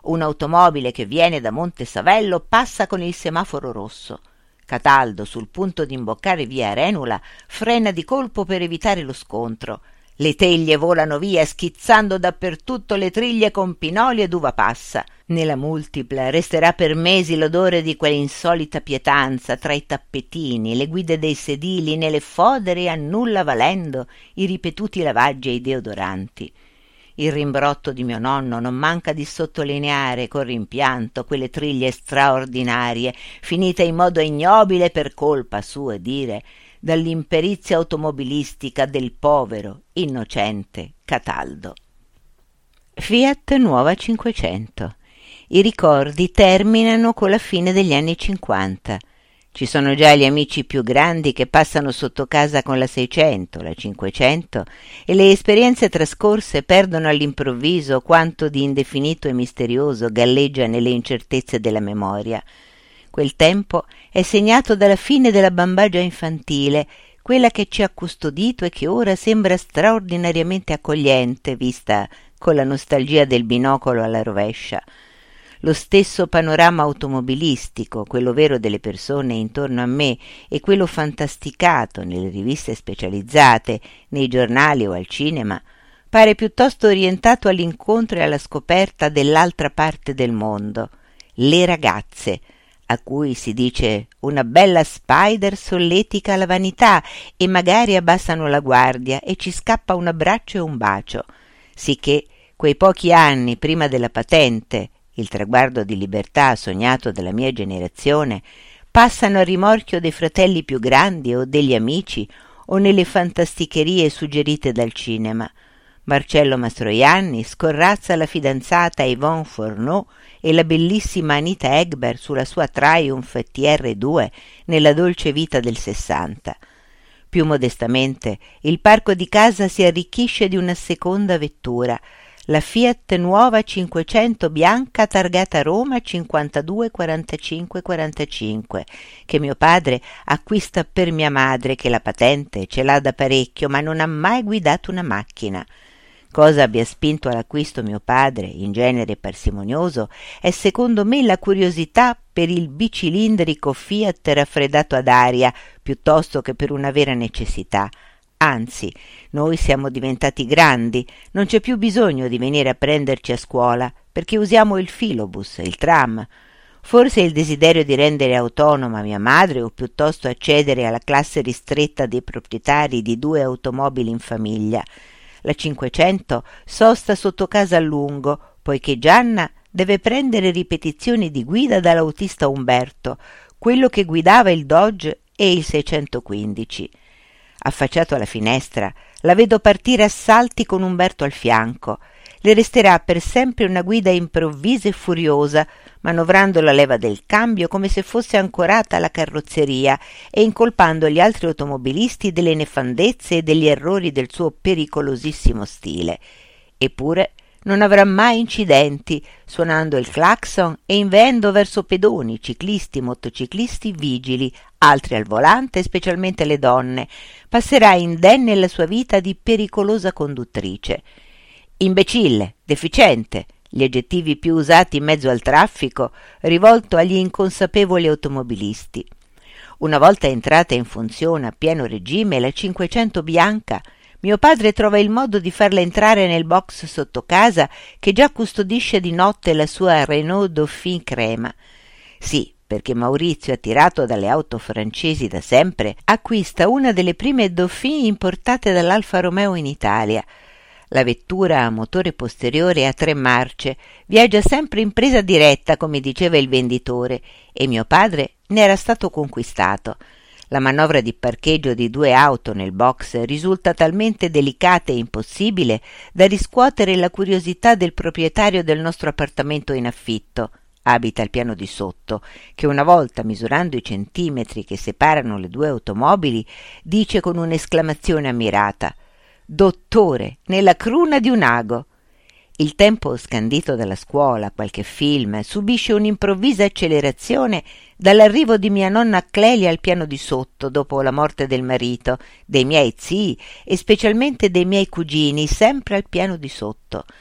Un'automobile che viene da Monte Savello passa con il semaforo rosso. Cataldo, sul punto di imboccare via Arenula, frena di colpo per evitare lo scontro. Le teglie volano via, schizzando dappertutto le triglie con pinoli ed uva passa. Nella multipla resterà per mesi l'odore di quell'insolita pietanza tra i tappetini, le guide dei sedili, nelle fodere a nulla valendo i ripetuti lavaggi e i deodoranti. Il rimbrotto di mio nonno non manca di sottolineare con rimpianto quelle triglie straordinarie, finite in modo ignobile per colpa, a suo dire, dall'imperizia automobilistica del povero, innocente Cataldo. Fiat Nuova 500. I ricordi terminano con la fine degli anni 50. Ci sono già gli amici più grandi che passano sotto casa con la 600, la 500, e le esperienze trascorse perdono all'improvviso quanto di indefinito e misterioso galleggia nelle incertezze della memoria. Quel tempo è segnato dalla fine della bambagia infantile, quella che ci ha custodito e che ora sembra straordinariamente accogliente, vista con la nostalgia del binocolo alla rovescia. Lo stesso panorama automobilistico, quello vero delle persone intorno a me e quello fantasticato nelle riviste specializzate, nei giornali o al cinema, pare piuttosto orientato all'incontro e alla scoperta dell'altra parte del mondo, le ragazze, a cui si dice una bella spider solletica la vanità e magari abbassano la guardia e ci scappa un abbraccio e un bacio, sicché quei pochi anni prima della patente, il traguardo di libertà sognato dalla mia generazione, passano a rimorchio dei fratelli più grandi o degli amici o nelle fantasticherie suggerite dal cinema. Marcello Mastroianni scorrazza la fidanzata Yvonne Fourneau e la bellissima Anita Ekberg sulla sua Triumph TR2 nella dolce vita del 60. Più modestamente, il parco di casa si arricchisce di una seconda vettura, la Fiat Nuova 500 bianca targata Roma 52 45 45, che mio padre acquista per mia madre, che la patente ce l'ha da parecchio ma non ha mai guidato una macchina. Cosa abbia spinto all'acquisto mio padre, in genere parsimonioso, è secondo me la curiosità per il bicilindrico Fiat raffreddato ad aria piuttosto che per una vera necessità. Anzi, noi siamo diventati grandi, non c'è più bisogno di venire a prenderci a scuola, perché usiamo il filobus, il tram. Forse il desiderio di rendere autonoma mia madre o piuttosto accedere alla classe ristretta dei proprietari di 2 automobili in famiglia. La 500 sosta sotto casa a lungo, poiché Gianna deve prendere ripetizioni di guida dall'autista Umberto, quello che guidava il Dodge e il 615. Affacciato alla finestra, la vedo partire a salti con Umberto al fianco. Le resterà per sempre una guida improvvisa e furiosa, manovrando la leva del cambio come se fosse ancorata alla carrozzeria e incolpando gli altri automobilisti delle nefandezze e degli errori del suo pericolosissimo stile. Eppure non avrà mai incidenti, suonando il clacson e inveendo verso pedoni, ciclisti, motociclisti, vigili, altri al volante, specialmente le donne. Passerà indenne la sua vita di pericolosa conduttrice. Imbecille, deficiente, gli aggettivi più usati in mezzo al traffico, rivolto agli inconsapevoli automobilisti. Una volta entrata in funzione a pieno regime la 500 bianca, mio padre trova il modo di farla entrare nel box sotto casa che già custodisce di notte la sua Renault Dauphine crema. Sì, perché Maurizio, attirato dalle auto francesi da sempre, acquista una delle prime Dauphine importate dall'Alfa Romeo in Italia. La vettura a motore posteriore a 3 marce viaggia sempre in presa diretta, come diceva il venditore, e mio padre ne era stato conquistato. La manovra di parcheggio di 2 auto nel box risulta talmente delicata e impossibile da riscuotere la curiosità del proprietario del nostro appartamento in affitto. Abita al piano di sotto, che una volta, misurando i centimetri che separano le 2 automobili, dice con un'esclamazione ammirata: «Dottore, nella cruna di un ago!» Il tempo scandito dalla scuola, qualche film, subisce un'improvvisa accelerazione dall'arrivo di mia nonna Clelia al piano di sotto dopo la morte del marito, dei miei zii e specialmente dei miei cugini, sempre al piano di sotto.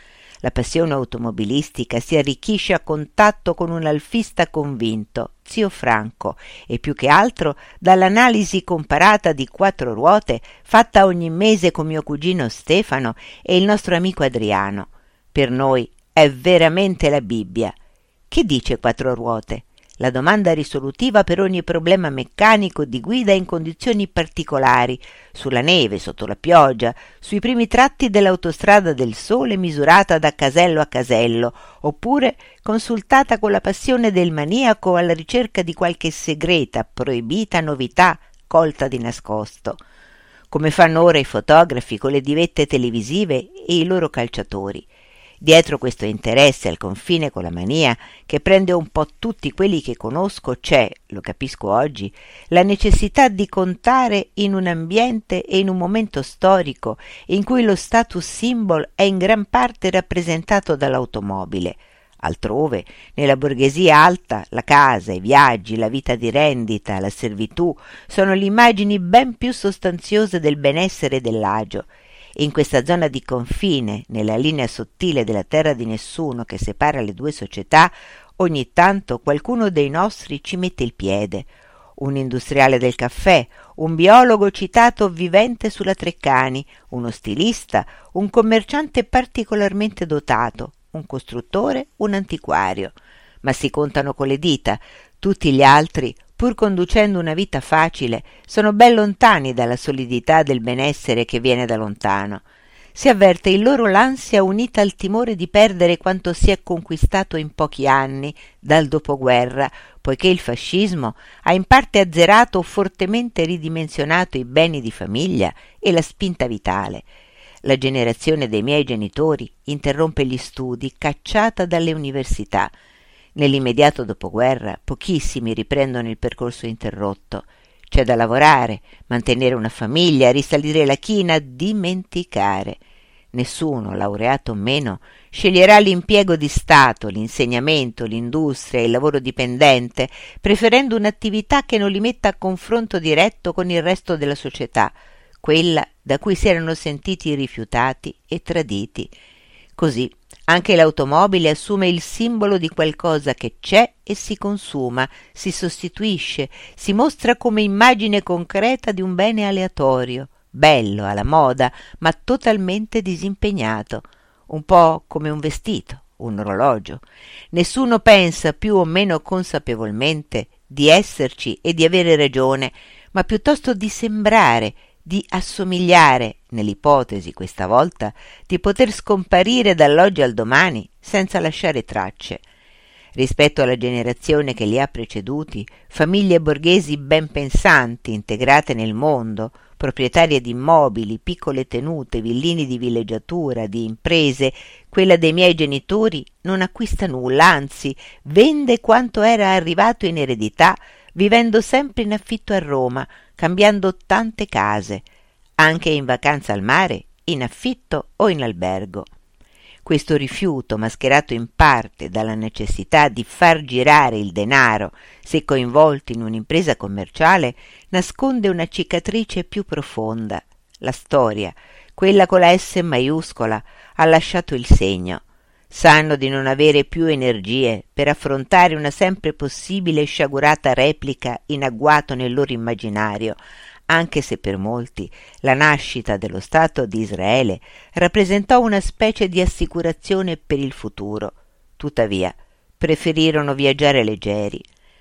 La passione automobilistica si arricchisce a contatto con un alfista convinto, zio Franco, e più che altro dall'analisi comparata di 4 ruote fatta ogni mese con mio cugino Stefano e il nostro amico Adriano. Per noi è veramente la Bibbia. Che dice 4 ruote? La domanda risolutiva per ogni problema meccanico di guida in condizioni particolari, sulla neve, sotto la pioggia, sui primi tratti dell'autostrada del sole misurata da casello a casello, oppure consultata con la passione del maniaco alla ricerca di qualche segreta, proibita novità colta di nascosto, come fanno ora i fotografi con le divette televisive e i loro calciatori. Dietro questo interesse al confine con la mania, che prende un po' tutti quelli che conosco, c'è, lo capisco oggi, la necessità di contare in un ambiente e in un momento storico in cui lo status symbol è in gran parte rappresentato dall'automobile. Altrove, nella borghesia alta, la casa, i viaggi, la vita di rendita, la servitù sono le immagini ben più sostanziose del benessere e dell'agio. In questa zona di confine, nella linea sottile della terra di nessuno che separa le due società, ogni tanto qualcuno dei nostri ci mette il piede. Un industriale del caffè, un biologo citato vivente sulla Treccani, uno stilista, un commerciante particolarmente dotato, un costruttore, un antiquario. Ma si contano con le dita. Tutti gli altri, pur conducendo una vita facile, sono ben lontani dalla solidità del benessere che viene da lontano. Si avverte in loro l'ansia unita al timore di perdere quanto si è conquistato in pochi anni dal dopoguerra, poiché il fascismo ha in parte azzerato o fortemente ridimensionato i beni di famiglia e la spinta vitale. La generazione dei miei genitori interrompe gli studi, cacciata dalle università. Nell'immediato dopoguerra pochissimi riprendono il percorso interrotto. C'è da lavorare, mantenere una famiglia, risalire la china, dimenticare. Nessuno, laureato o meno, sceglierà l'impiego di Stato, l'insegnamento, l'industria, il lavoro dipendente, preferendo un'attività che non li metta a confronto diretto con il resto della società, quella da cui si erano sentiti rifiutati e traditi. Così anche l'automobile assume il simbolo di qualcosa che c'è e si consuma, si sostituisce, si mostra come immagine concreta di un bene aleatorio, bello, alla moda, ma totalmente disimpegnato, un po' come un vestito, un orologio. Nessuno pensa più o meno consapevolmente di esserci e di avere ragione, ma piuttosto di sembrare, di assomigliare, nell'ipotesi questa volta di poter scomparire dall'oggi al domani senza lasciare tracce. Rispetto alla generazione che li ha preceduti, famiglie borghesi ben pensanti, integrate nel mondo, proprietarie di immobili, piccole tenute, villini di villeggiatura, di imprese, quella dei miei genitori non acquista nulla, anzi vende quanto era arrivato in eredità, vivendo sempre in affitto a Roma, cambiando tante case, anche in vacanza al mare, in affitto o in albergo. Questo rifiuto, mascherato in parte dalla necessità di far girare il denaro se coinvolti in un'impresa commerciale, nasconde una cicatrice più profonda. La storia, quella con la S maiuscola, ha lasciato il segno. Sanno di non avere più energie per affrontare una sempre possibile e sciagurata replica in agguato nel loro immaginario, anche se per molti la nascita dello Stato di Israele rappresentò una specie di assicurazione per il futuro. Tuttavia, preferirono viaggiare leggeri.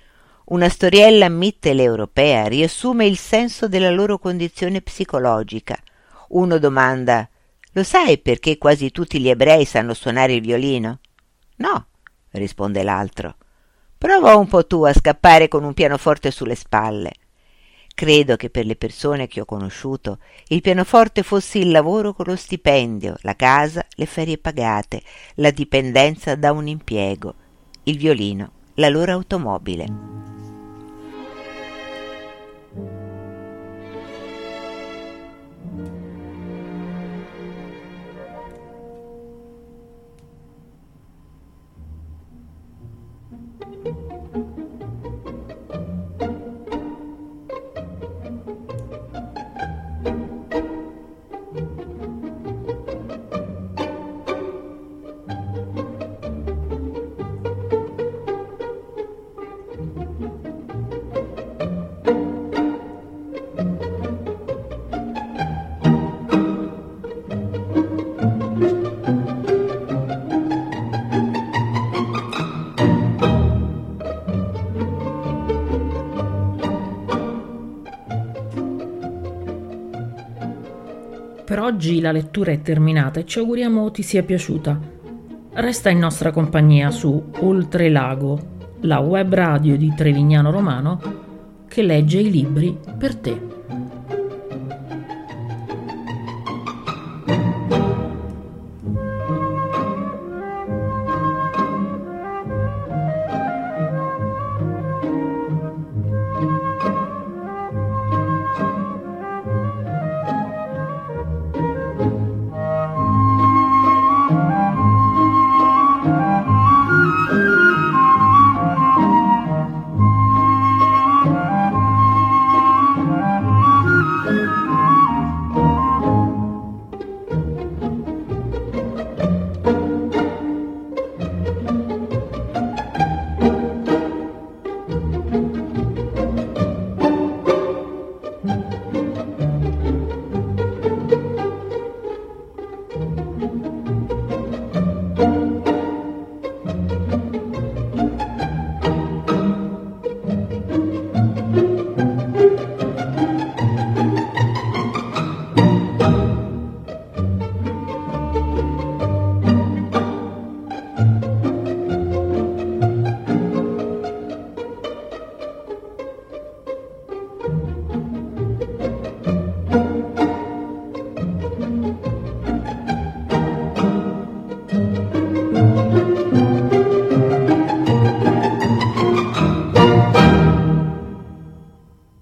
Una storiella mitteleuropea riassume il senso della loro condizione psicologica. Uno domanda: «Lo sai perché quasi tutti gli ebrei sanno suonare il violino?» «No», risponde l'altro. «Prova un po' tu a scappare con un pianoforte sulle spalle». Credo che per le persone che ho conosciuto il pianoforte fosse il lavoro con lo stipendio, la casa, le ferie pagate, la dipendenza da un impiego, il violino, la loro automobile. Per oggi la lettura è terminata e ci auguriamo ti sia piaciuta. Resta in nostra compagnia su Oltre Lago, la web radio di Trevignano Romano che legge i libri per te.